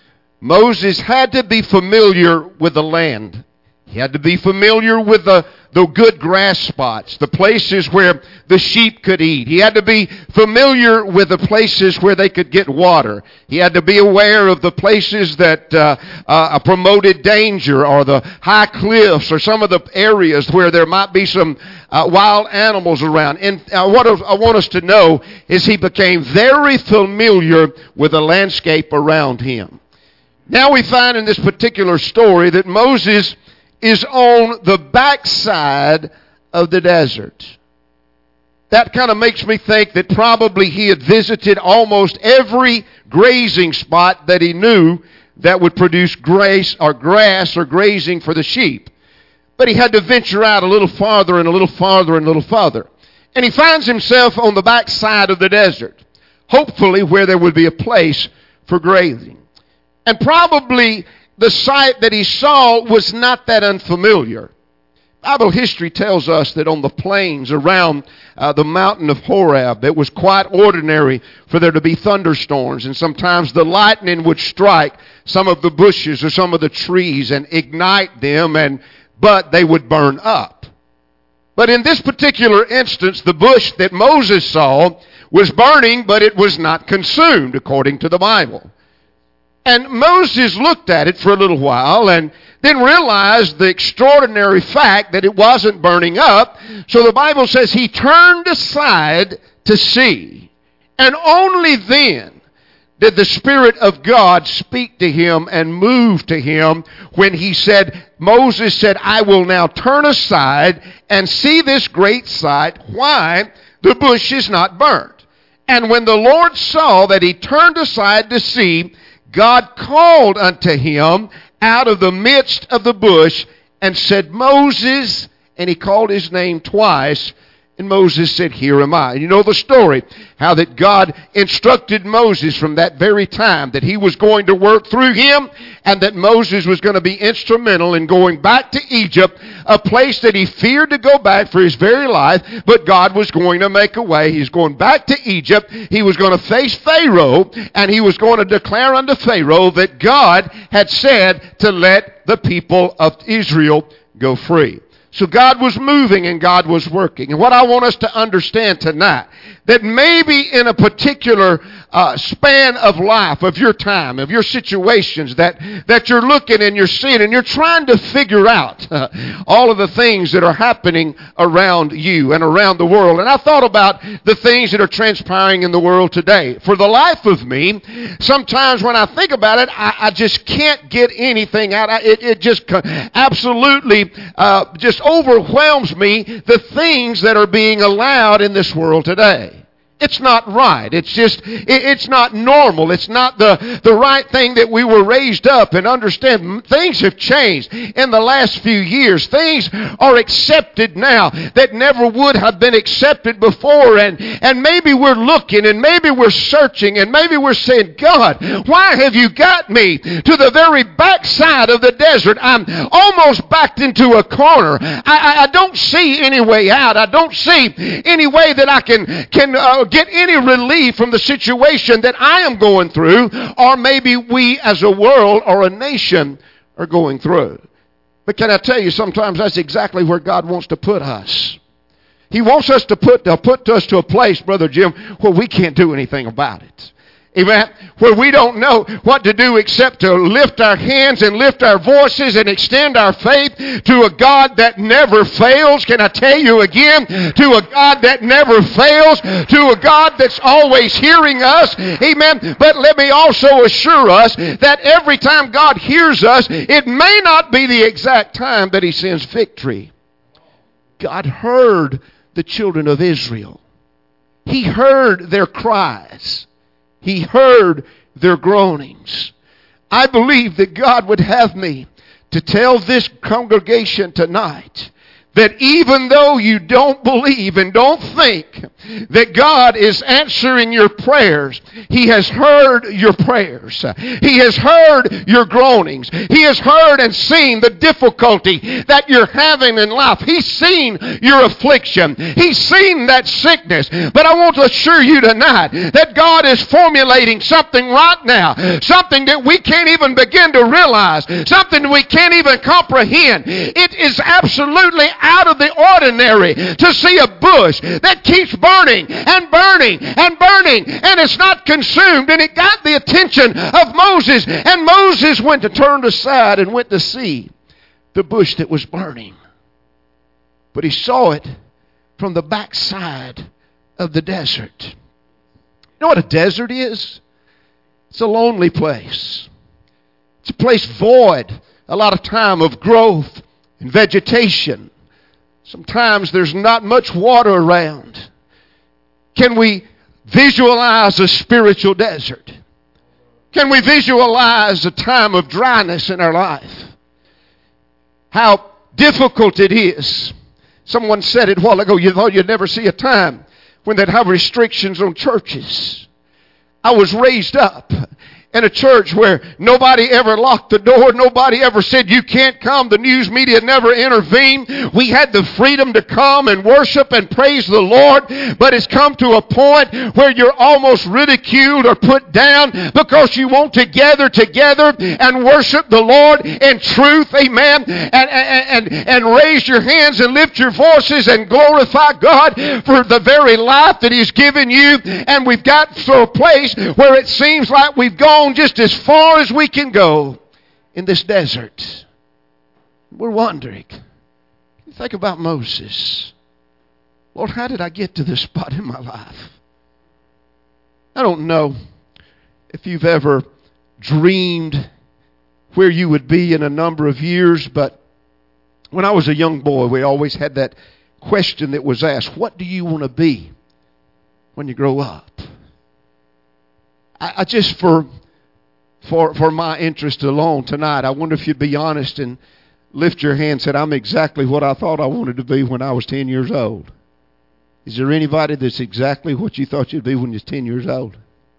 Moses had to be familiar with the land. He had to be familiar with the, the good grass spots, the places where the sheep could eat. He had to be familiar with the places where they could get water. He had to be aware of the places that uh, uh, promoted danger, or the high cliffs, or some of the areas where there might be some uh, wild animals around. And uh, what I want us to know is he became very familiar with the landscape around him. Now we find in this particular story that Moses is on the backside of the desert. That kind of makes me think that probably he had visited almost every grazing spot that he knew that would produce grass or grass or grazing for the sheep. But he had to venture out a little farther and a little farther and a little farther. And he finds himself on the backside of the desert, hopefully where there would be a place for grazing. And probably the sight that he saw was not that unfamiliar. Bible history tells us that on the plains around uh, the mountain of Horeb, it was quite ordinary for there to be thunderstorms, and sometimes the lightning would strike some of the bushes or some of the trees and ignite them, and but they would burn up. But in this particular instance, the bush that Moses saw was burning, but it was not consumed, according to the Bible. And Moses looked at it for a little while and then realized the extraordinary fact that it wasn't burning up. So the Bible says he turned aside to see. And only then did the Spirit of God speak to him and move to him when he said, Moses said, I will now turn aside and see this great sight, why the bush is not burnt. And when the Lord saw that he turned aside to see, God called unto him out of the midst of the bush and said, Moses, and he called his name twice. And Moses said, here am I. You know the story, how that God instructed Moses from that very time that he was going to work through him and that Moses was going to be instrumental in going back to Egypt, a place that he feared to go back for his very life, but God was going to make a way. He's going back to Egypt. He was going to face Pharaoh, and he was going to declare unto Pharaoh that God had said to let the people of Israel go free. So God was moving and God was working. And what I want us to understand tonight, that maybe in a particular uh, span of life, of your time, of your situations, that, that you're looking and you're seeing and you're trying to figure out uh, all of the things that are happening around you and around the world. And I thought about the things that are transpiring in the world today. For the life of me, sometimes when I think about it, I, I just can't get anything out. I, it, it just absolutely uh, just overwhelms me, the things that are being allowed in this world today. It's not right. It's just, it, it's not normal. It's not the, the right thing that we were raised up and understand. Things have changed in the last few years. Things are accepted now that never would have been accepted before. And, and maybe we're looking and maybe we're searching and maybe we're saying, God, why have you got me to the very backside of the desert? I'm almost backed into a corner. I, I, I don't see any way out. I don't see any way that I can, can, uh, get any relief from the situation that I am going through, or maybe we as a world or a nation are going through. But can I tell you, sometimes that's exactly where God wants to put us. He wants us to put, to put us to a place, Brother Jim, where we can't do anything about it. Amen. Where we don't know what to do except to lift our hands and lift our voices and extend our faith to a God that never fails. Can I tell you again? To a God that never fails. To a God that's always hearing us. Amen. But let me also assure us that every time God hears us, it may not be the exact time that He sends victory. God heard the children of Israel. He heard their cries. He heard their groanings. I believe that God would have me to tell this congregation tonight that even though you don't believe and don't think that God is answering your prayers, He has heard your prayers. He has heard your groanings. He has heard and seen the difficulty that you're having in life. He's seen your affliction. He's seen that sickness. But I want to assure you tonight that God is formulating something right now, something that we can't even begin to realize, something we can't even comprehend. It is absolutely out of the ordinary to see a bush that keeps burning and burning and burning and it's not consumed. And it got the attention of Moses, and Moses went to turn aside and went to see the bush that was burning. But he saw it from the backside of the desert. You know what a desert is? It's a lonely place. It's a place void a lot of time of growth and vegetation. Sometimes there's not much water around. Can we visualize a spiritual desert? Can we visualize a time of dryness in our life? How difficult it is. Someone said it a while ago, you thought you'd never see a time when they'd have restrictions on churches. I was raised up in a church where nobody ever locked the door. Nobody ever said you can't come. The news media never intervened. We had the freedom to come and worship and praise the Lord. But it's come to a point where you're almost ridiculed or put down because you want to gather together and worship the Lord in truth. Amen. And, and, and, and raise your hands and lift your voices and glorify God for the very life that He's given you. And we've got to a place where it seems like we've gone on just as far as we can go in this desert. We're wondering. Think about Moses. Lord, how did I get to this spot in my life? I don't know if you've ever dreamed where you would be in a number of years, but when I was a young boy, we always had that question that was asked, what do you want to be when you grow up? I, I just, for, for, for my interest alone tonight, I wonder if you'd be honest and lift your hand and say, I'm exactly what I thought I wanted to be when I was ten years old. Is there anybody that's exactly what you thought you'd be when you was ten years old?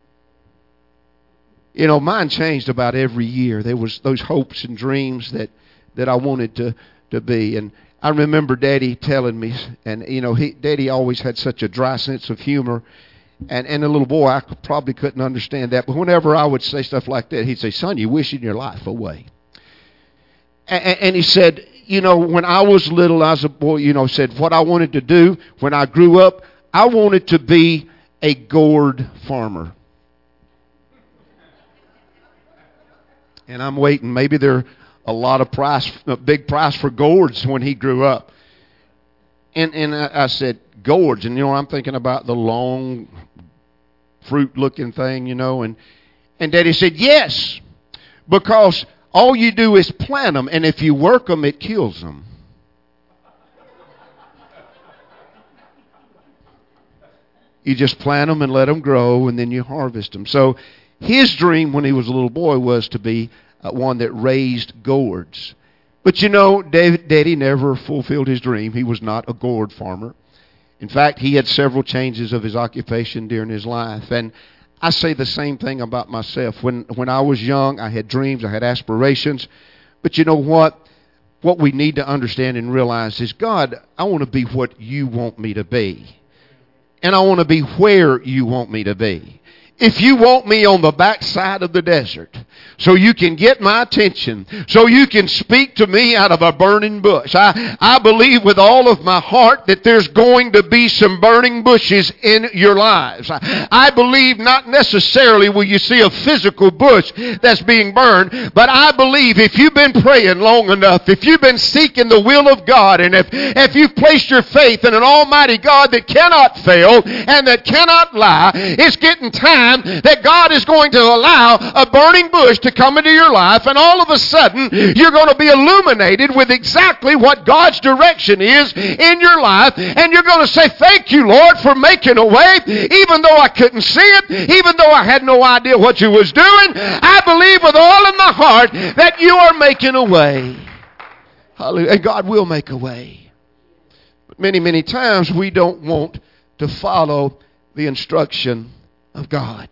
You know, mine changed about every year. There was those hopes and dreams that, that I wanted to, to be. And I remember Daddy telling me, and, you know, he, Daddy always had such a dry sense of humor. And, and a little boy, I probably couldn't understand that. But whenever I would say stuff like that, he'd say, son, you're wishing your life away. And, and he said, you know, when I was little, I was a boy, you know, said what I wanted to do when I grew up, I wanted to be a gourd farmer. And I'm waiting. Maybe there are a lot of price, a big price for gourds when he grew up. And and I, I said, gourds. And, you know, I'm thinking about the long fruit-looking thing, you know. And, and Daddy said, yes, because all you do is plant them, and if you work them, it kills them. You just plant them and let them grow, and then you harvest them. So his dream when he was a little boy was to be uh, one that raised gourds. But you know, David, Daddy never fulfilled his dream. He was not a gourd farmer. In fact, he had several changes of his occupation during his life. And I say the same thing about myself. When when I was young, I had dreams, I had aspirations. But you know what? What we need to understand and realize is, God, I want to be what you want me to be. And I want to be where you want me to be. If you want me on the backside of the desert, so you can get my attention, so you can speak to me out of a burning bush. I, I believe with all of my heart that there's going to be some burning bushes in your lives. I, I believe not necessarily will you see a physical bush that's being burned, but I believe if you've been praying long enough, if you've been seeking the will of God, and if, if you've placed your faith in an almighty God that cannot fail and that cannot lie, it's getting time that God is going to allow a burning bush to come into your life, and all of a sudden you're going to be illuminated with exactly what God's direction is in your life, and you're going to say, thank you, Lord, for making a way, even though I couldn't see it, even though I had no idea what you was doing. I believe with all of my heart that you are making a way. Hallelujah. And God will make a way. But many, many times we don't want to follow the instruction of God.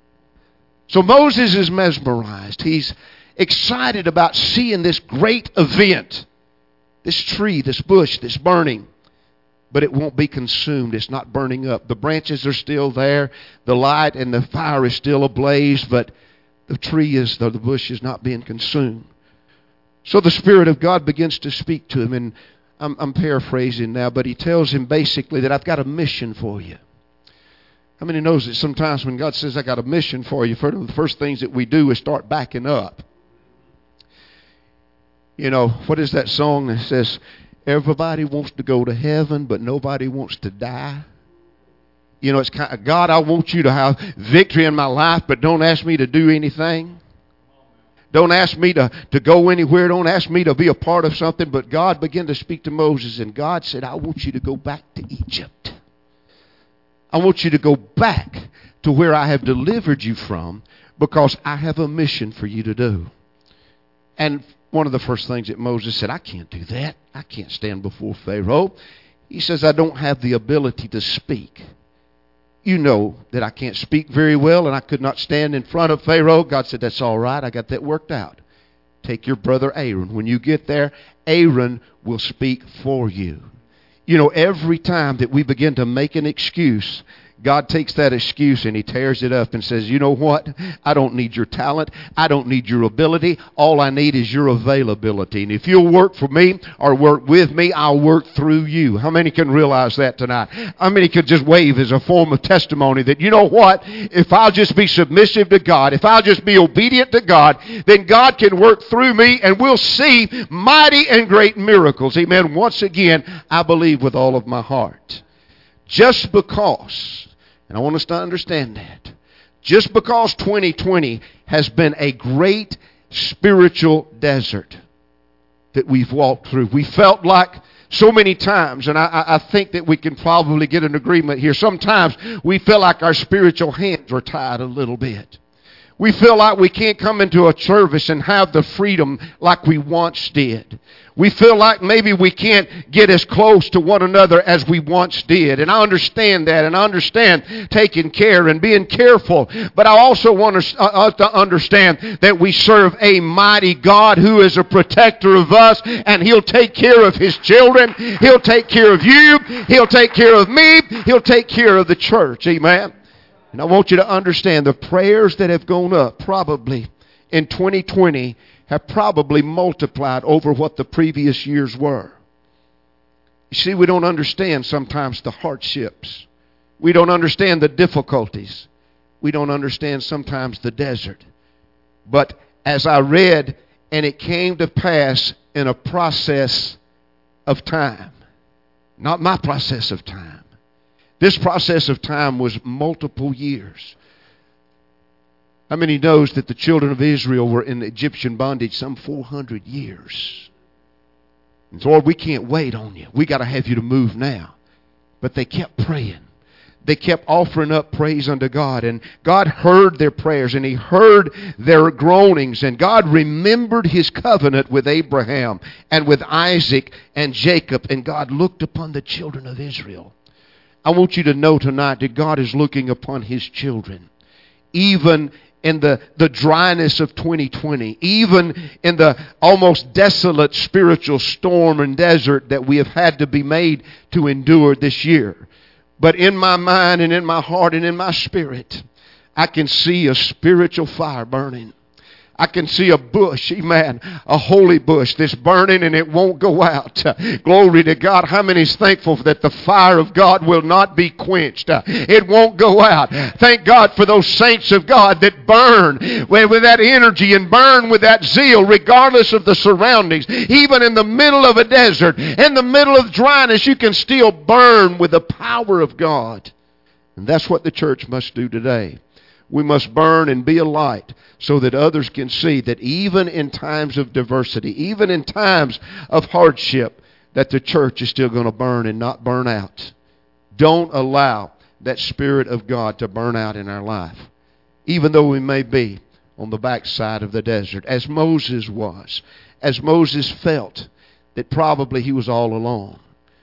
So Moses is mesmerized. He's excited about seeing this great event. This tree, this bush, this burning. But it won't be consumed. It's not burning up. The branches are still there. The light and the fire is still ablaze. But the tree is, the bush is not being consumed. So the Spirit of God begins to speak to him. And I'm, I'm paraphrasing now. But he tells him basically that I've got a mission for you. How many knows that sometimes when God says, I got a mission for you, the first things that we do is start backing up. You know, what is that song that says, everybody wants to go to heaven, but nobody wants to die? You know, it's kind of, God, I want you to have victory in my life, but don't ask me to do anything. Don't ask me to, to go anywhere. Don't ask me to be a part of something. But God began to speak to Moses, and God said, I want you to go back to Egypt. I want you to go back to where I have delivered you from, because I have a mission for you to do. And one of the first things that Moses said, I can't do that. I can't stand before Pharaoh. He says, I don't have the ability to speak. You know that I can't speak very well, and I could not stand in front of Pharaoh. God said, that's all right. I got that worked out. Take your brother Aaron. When you get there, Aaron will speak for you. You know, every time that we begin to make an excuse, God takes that excuse and He tears it up and says, you know what? I don't need your talent. I don't need your ability. All I need is your availability. And if you'll work for me or work with me, I'll work through you. How many can realize that tonight? How many could just wave as a form of testimony that, you know what? If I'll just be submissive to God, if I'll just be obedient to God, then God can work through me and we'll see mighty and great miracles. Amen. Once again, I believe with all of my heart. Just because, and I want us to understand that, just because twenty twenty has been a great spiritual desert that we've walked through, we felt like so many times, and I, I think that we can probably get an agreement here, sometimes we feel like our spiritual hands are tied a little bit. We feel like we can't come into a service and have the freedom like we once did. We feel like maybe we can't get as close to one another as we once did. And I understand that, and I understand taking care and being careful. But I also want us to understand that we serve a mighty God who is a protector of us, and He'll take care of His children. He'll take care of you. He'll take care of me. He'll take care of the church. Amen. And I want you to understand the prayers that have gone up probably in twenty twenty have probably multiplied over what the previous years were. You see, we don't understand sometimes the hardships. We don't understand the difficulties. We don't understand sometimes the desert. But as I read, and it came to pass in a process of time. Not my process of time. This process of time was multiple years. How many knows that the children of Israel were in Egyptian bondage some four hundred years? And so, Lord, we can't wait on you. We got to have you to move now. But they kept praying. They kept offering up praise unto God. And God heard their prayers, and He heard their groanings. And God remembered His covenant with Abraham and with Isaac and Jacob. And God looked upon the children of Israel. I want you to know tonight that God is looking upon His children. Even in the, the dryness of twenty twenty. Even in the almost desolate spiritual storm and desert that we have had to be made to endure this year. But in my mind and in my heart and in my spirit, I can see a spiritual fire burning. I can see a bush, amen, a holy bush that's burning and it won't go out. Uh, glory to God. How many is thankful that the fire of God will not be quenched? Uh, it won't go out. Thank God for those saints of God that burn with, with that energy and burn with that zeal regardless of the surroundings. Even in the middle of a desert, in the middle of dryness, you can still burn with the power of God. And that's what the church must do today. We must burn and be a light so that others can see that even in times of diversity, even in times of hardship, that the church is still going to burn and not burn out. Don't allow that Spirit of God to burn out in our life, even though we may be on the backside of the desert, as Moses was, as Moses felt that probably he was all alone.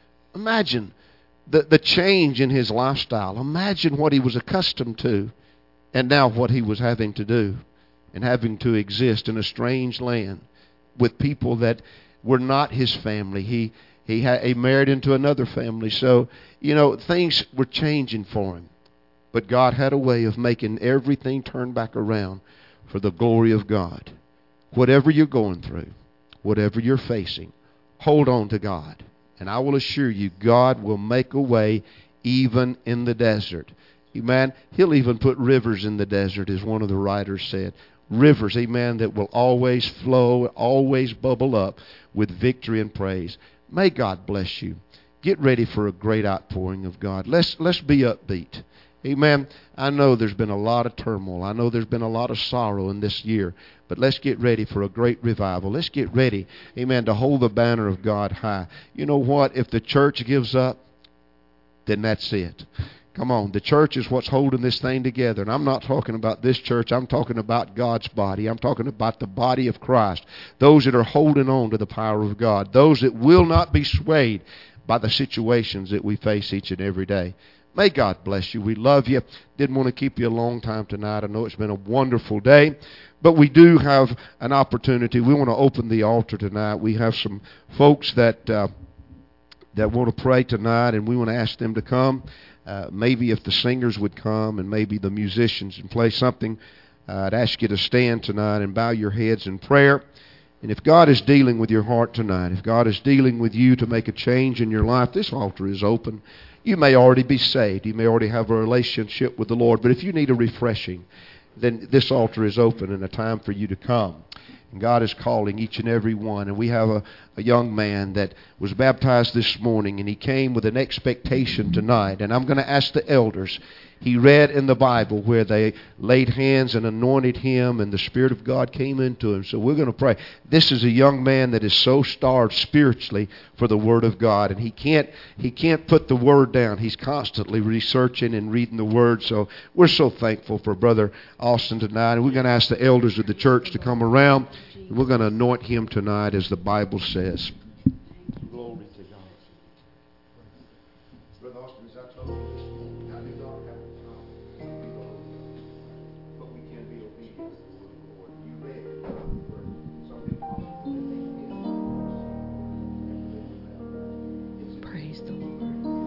Imagine the, the change in his lifestyle. Imagine what he was accustomed to. And now what he was having to do and having to exist in a strange land with people that were not his family. He he, had, he married into another family. So, you know, things were changing for him. But God had a way of making everything turn back around for the glory of God. Whatever you're going through, whatever you're facing, hold on to God. And I will assure you, God will make a way even in the desert. Amen. He'll even put rivers in the desert, as one of the writers said. Rivers, amen, that will always flow, always bubble up with victory and praise. May God bless you. Get ready for a great outpouring of God. Let's let's be upbeat. Amen. I know there's been a lot of turmoil. I know there's been a lot of sorrow in this year. But let's get ready for a great revival. Let's get ready, amen, to hold the banner of God high. You know what? If the church gives up, then that's it. Come on, the church is what's holding this thing together. And I'm not talking about this church. I'm talking about God's body. I'm talking about the body of Christ. Those that are holding on to the power of God. Those that will not be swayed by the situations that we face each and every day. May God bless you. We love you. Didn't want to keep you a long time tonight. I know it's been a wonderful day. But we do have an opportunity. We want to open the altar tonight. We have some folks that, uh, that want to pray tonight, and we want to ask them to come. uh, maybe if the singers would come and maybe the musicians and play something, uh, I'd ask you to stand tonight and bow your heads in prayer. And if God is dealing with your heart tonight, if God is dealing with you to make a change in your life, this altar is open. You may already be saved. You may already have a relationship with the Lord. But if you need a refreshing, then this altar is open and a time for you to come. And God is calling each and every one. And we have a, a young man that was baptized this morning, and he came with an expectation tonight. And I'm going to ask the elders. He read in the Bible where they laid hands and anointed him, and the Spirit of God came into him. So we're going to pray. This is a young man that is so starved spiritually for the Word of God, and he can't he can't put the Word down. He's constantly researching and reading the Word. So we're so thankful for Brother Austin tonight, and we're going to ask the elders of the church to come around, and we're going to anoint him tonight as the Bible says. Glory to God. Brother Austin, as I told you, I do not have Praise the Lord.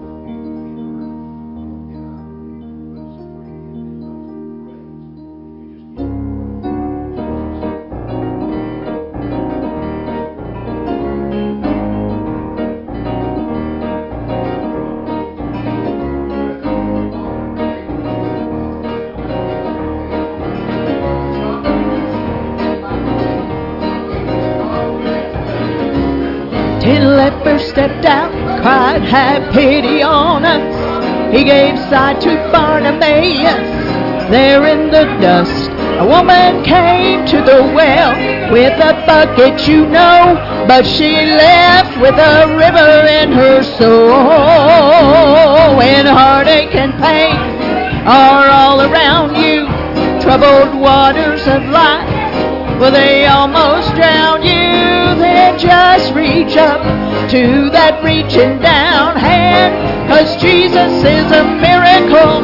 Ten lepers stepped out, cried, have pity on us. He gave sight to Bartimaeus, there in the dust. A woman came to the well with a bucket, you know, but she left with a river in her soul. When heartache and pain are all around you, troubled waters of life, well, they almost drown you. Then just reach up to that reaching down hand, 'cause Jesus is a miracle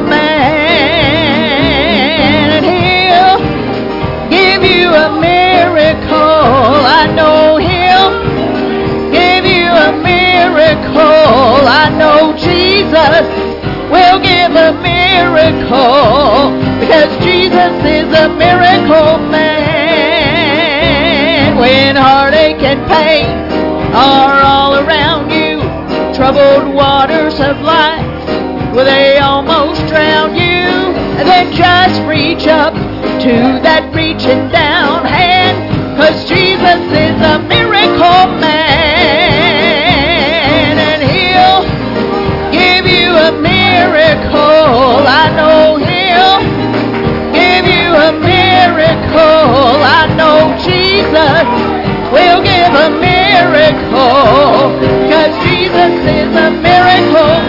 man, and he'll give you a miracle. I know he'll give you a miracle. I know Jesus will give a miracle, because Jesus is a miracle man. When heartache and pain are all around you, troubled waters of life, well, they almost drown you, then just reach up to that reaching down hand, 'cause Jesus is a miracle man, and he'll give you a miracle. I know he'll give you a miracle. I know Jesus will give a miracle, 'cause Jesus is a miracle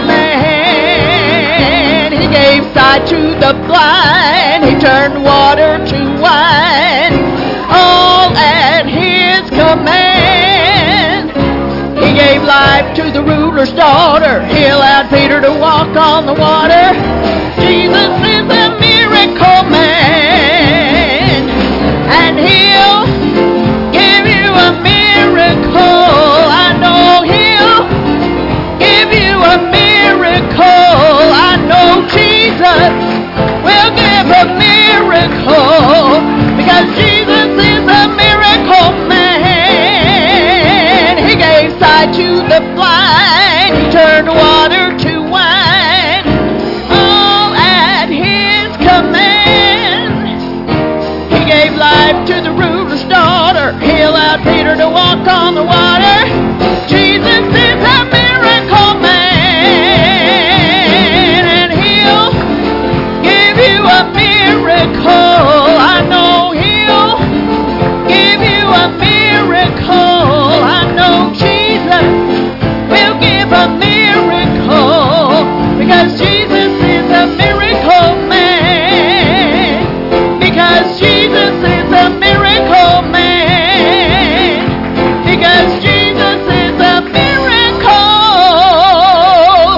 man. He gave sight to the blind, he turned water to wine, all at his command. He gave life to the ruler's daughter, he allowed Peter to walk on the water. Jesus is a miracle man, and he'll give you a miracle. I know he'll give you a miracle. I know Jesus will give a miracle, because Jesus is a miracle man. He gave sight to the blind, he turned water to wine, all at his command. He gave life to the ruler's daughter, he allowed Peter to walk on the water. Jesus is a miracle man, and he'll give you a miracle. I know he'll give you a miracle. I know Jesus will give a miracle, because Jesus is a miracle man, because Jesus is a miracle man, because Jesus is a miracle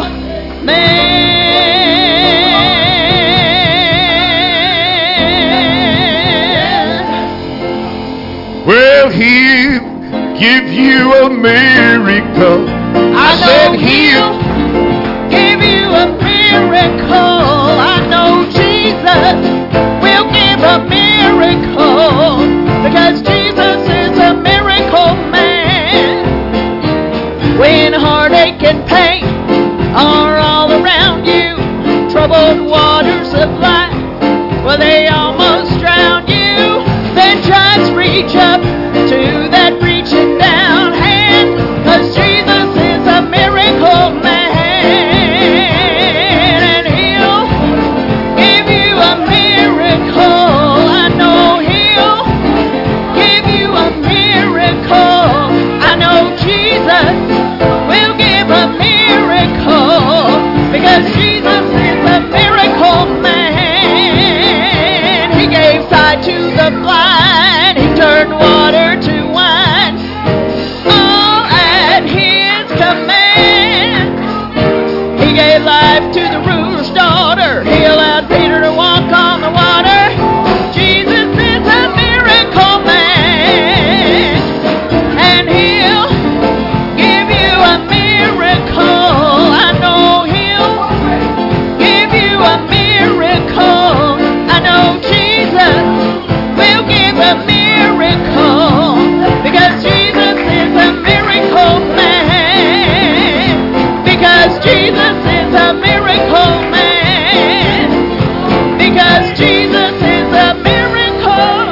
man. Well, he'll give you a miracle. I said know he'll give you a miracle. miracle. I know Jesus will give a miracle because Jesus is a miracle man. When heartache and pain are all around you, troubled waters of life, well, they almost drown you, then just reach up to that reaching down hand, cause Jesus is a miracle man, and He'll give you a miracle. I know He'll give you a miracle. I know Jesus will give a miracle, because Jesus is a miracle man. He gave sight to the blind, He turned water to wine, all at His command. He gave life to the ruler's daughter, He allowed Peter to walk on the water. Jesus is a miracle man, and He'll give you a miracle. I know He'll give you a miracle. I know Jesus will give a miracle, because Jesus is a miracle man, because Jesus is a miracle man, because Jesus is a miracle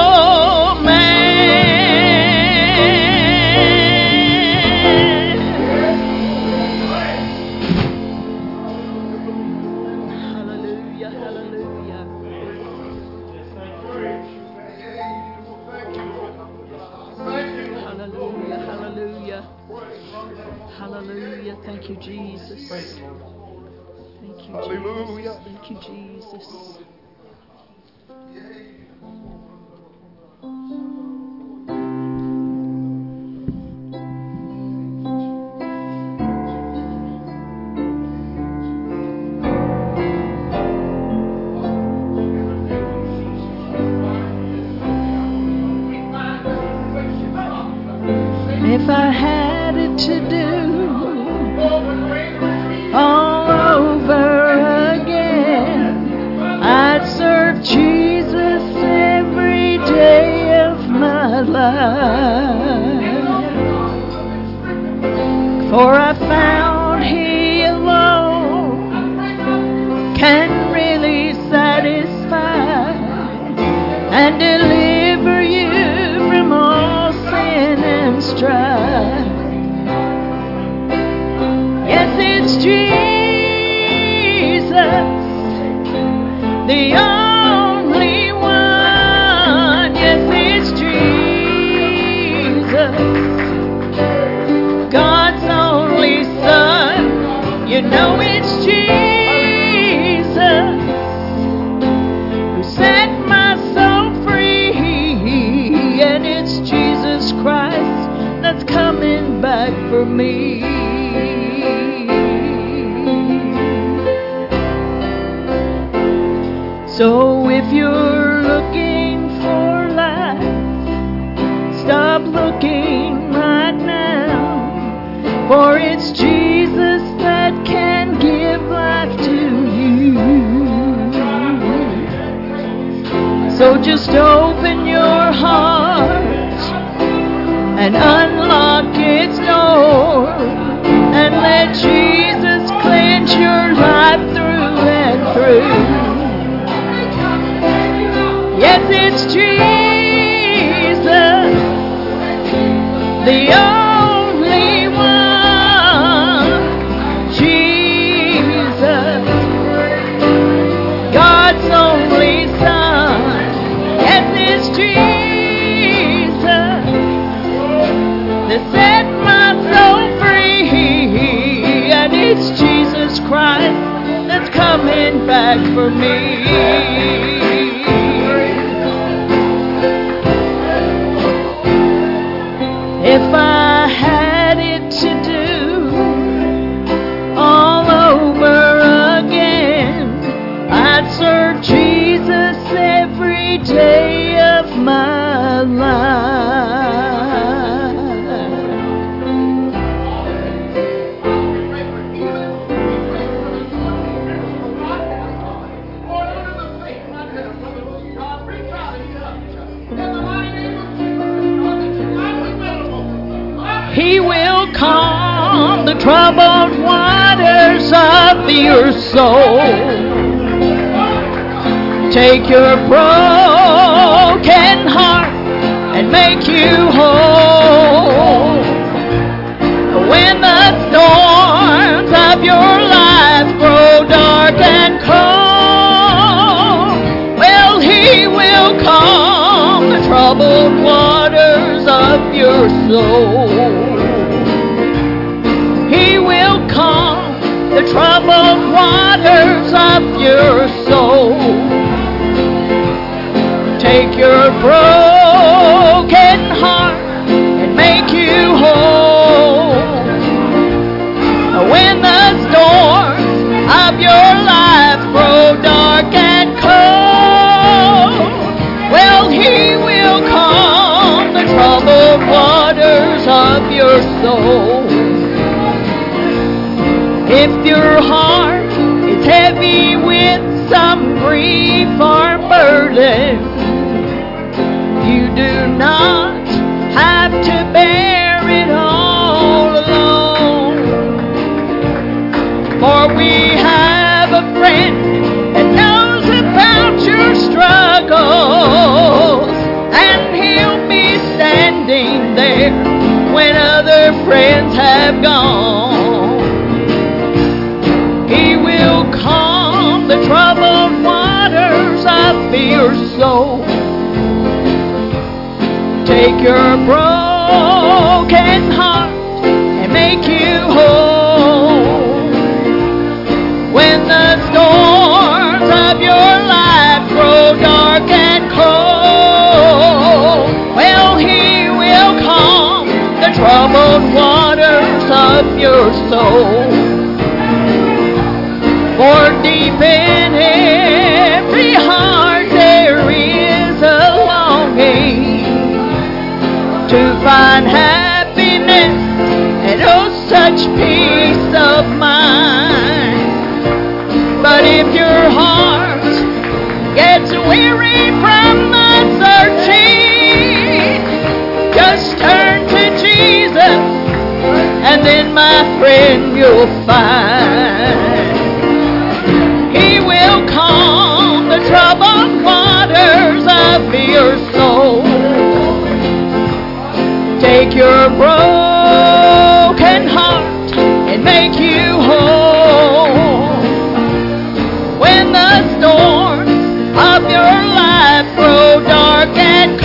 man. Hallelujah, hallelujah. Hallelujah, hallelujah. Hallelujah. Thank you, Jesus. Thank you, Hallelujah. Jesus. Thank you, Jesus. If I had it to do all over again, I'd serve Jesus every day of my life. For I found He alone can really satisfy and deliver you from all sin and strife. Yes, it's Jesus, the only one. Yes, it's Jesus, God's only Son. You know it's Jesus who set my soul free, and it's Jesus Christ that's coming back for me. So if you're looking for life, stop looking right now, for it's Jesus that can give life to you. So just open your heart and unlock its door, and let Jesus cleanse your life through and through. Yes, it's Jesus, the only one. Jesus, God's only Son. Yes, it's Jesus that set my soul free, and it's Jesus Christ that's coming back for me. If I had it to do all over again, I'd serve Jesus every day of my life. He will calm the troubled waters of your soul. Take your broken heart and make you whole. When the storms of your life grow dark and cold, well, He will calm the troubled waters of your soul. He will calm the troubled waters of your soul. Take your broken heart and make you whole. When the storms of your life grow dark and cold, well, He will calm the troubled waters of your soul. If your heart is heavy with some grief or burden, you do not have to bear it all alone. For we have a friend that knows about your struggles, and He'll be standing there when other friends have gone. He will calm the troubled waters of your soul. Take your broken heart and make you whole. When the storms of your life grow dark and cold, well, He will calm the troubled waters of your soul. For deep in every heart there is a longing to find happiness and oh, such peace of mind. But if your heart gets weary from the searching, just turn to Jesus, and then, my friend, you'll find He will calm the troubled waters of your soul. Take your broken heart and make you whole. When the storms of your life grow dark and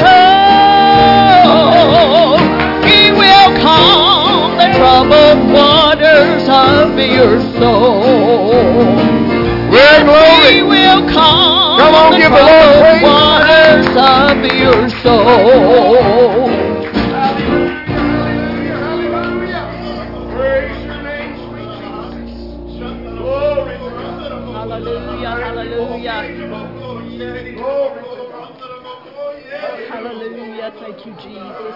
cold, He will calm the troubled waters of your soul. Well, glory. He will calm Come on, the give the Lord troubled praise. waters of your soul. Hallelujah, hallelujah. Hallelujah, thank you, Jesus.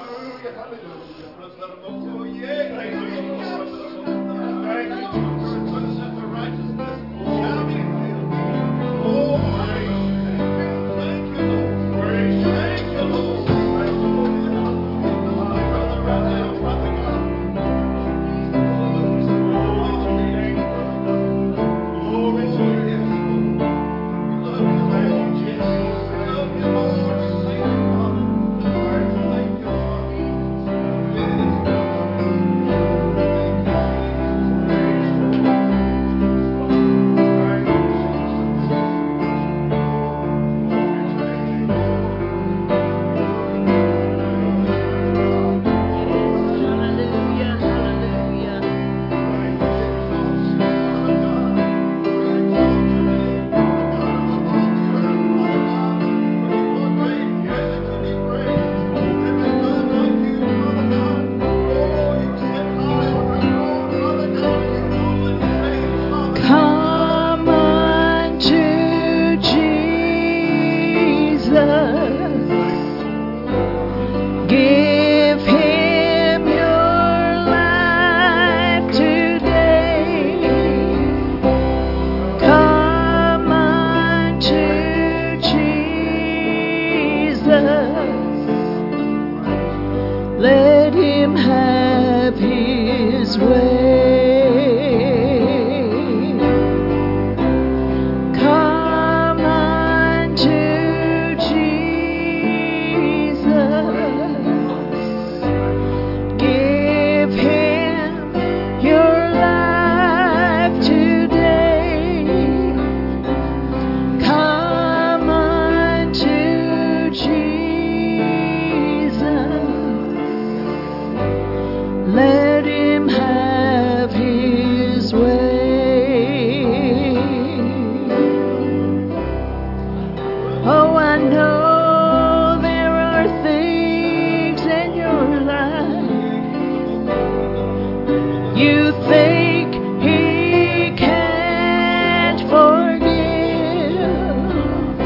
You think He can't forgive.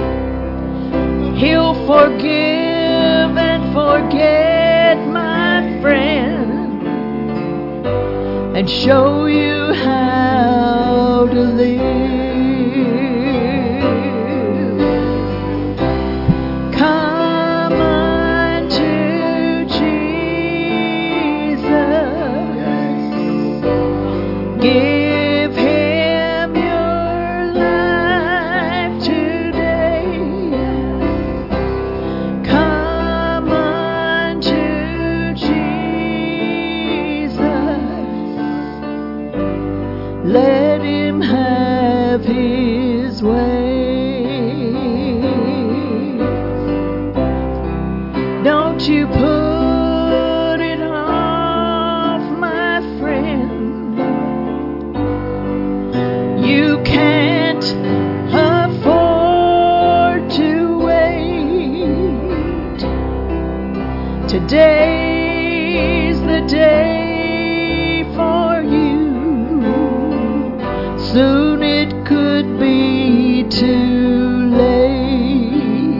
He'll forgive and forget, my friend, and show you how to live. Come unto Jesus. Give Him your life today. Come unto Jesus. Let Him have His way. Don't you put it off, my friend. You can't afford to wait. Today's the day for you. Soon it could be too late.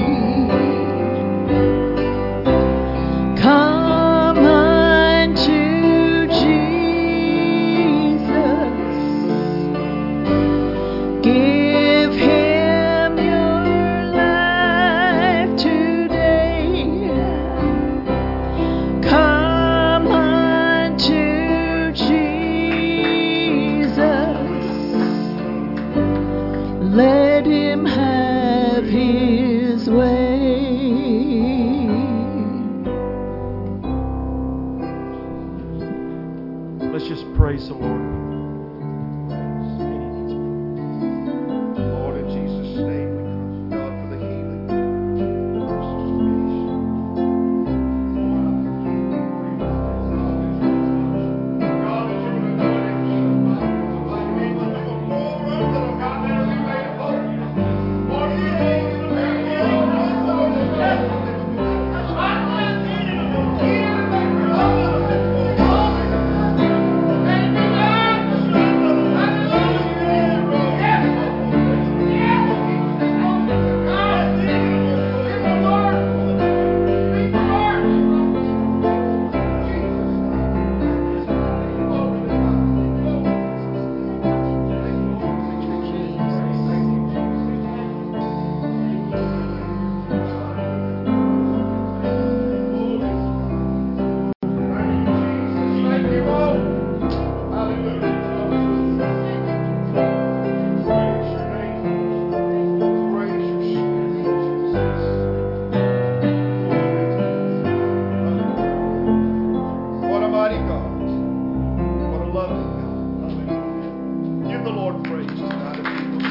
Come unto Jesus. Give Him your life today. Come unto Jesus. Let Him have His way. Let's just praise the Lord. Lord, in Jesus' name, we come to God for the healing. What a mighty God. What a loving God. Hallelujah. Give the Lord praise tonight.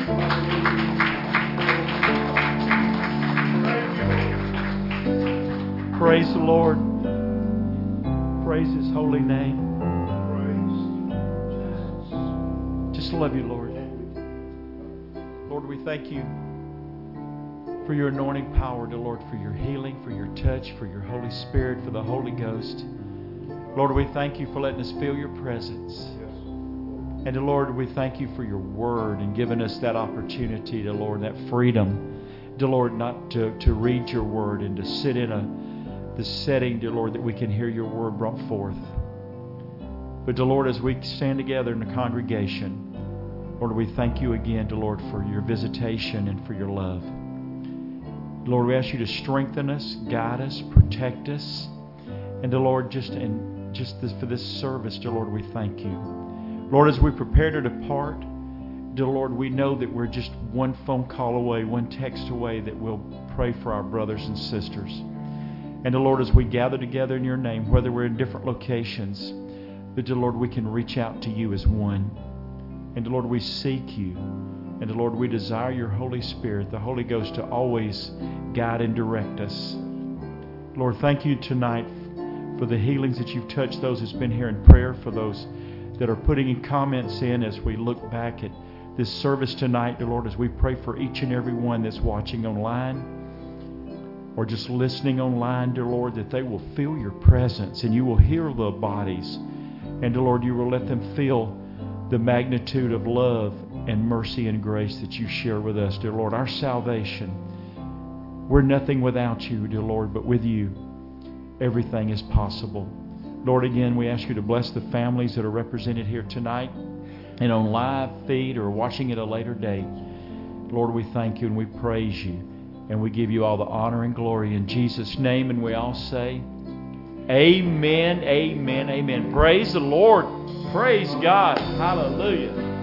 Thank you. Praise the Lord. Praise His holy name. Just love you, Lord. Lord, we thank you for your anointing power, dear Lord, for your healing, for your touch, for your Holy Spirit, for the Holy Ghost. Lord, we thank you for letting us feel your presence. And dear Lord, we thank you for your word and giving us that opportunity, dear Lord, that freedom, dear Lord, not to, to read your word and to sit in a the setting, dear Lord, that we can hear your word brought forth. But dear Lord, as we stand together in the congregation, Lord, we thank you again, dear Lord, for your visitation and for your love. Lord, we ask you to strengthen us, guide us, protect us. And dear Lord, just in just this, for this service, dear Lord, we thank you. Lord, as we prepare to depart, dear Lord, we know that we're just one phone call away, one text away, that we'll pray for our brothers and sisters. And dear Lord, as we gather together in your name, whether we're in different locations, but dear Lord, we can reach out to you as one. And dear Lord, we seek you. And dear Lord, we desire your Holy Spirit, the Holy Ghost, to always guide and direct us. Lord, thank you tonight for the healings that you've touched those who's been here in prayer, for those that are putting in comments in as we look back at this service tonight, dear Lord, as we pray for each and every one that's watching online or just listening online, dear Lord, that they will feel your presence and you will heal the bodies. And, dear Lord, you will let them feel the magnitude of love and mercy and grace that you share with us, dear Lord. Our salvation, we're nothing without you, dear Lord, but with you, everything is possible. Lord, again, we ask you to bless the families that are represented here tonight and on live feed or watching at a later date. Lord, we thank you and we praise you, and we give you all the honor and glory in Jesus' name. And we all say, amen, amen, amen. Praise the Lord. Praise God. Hallelujah.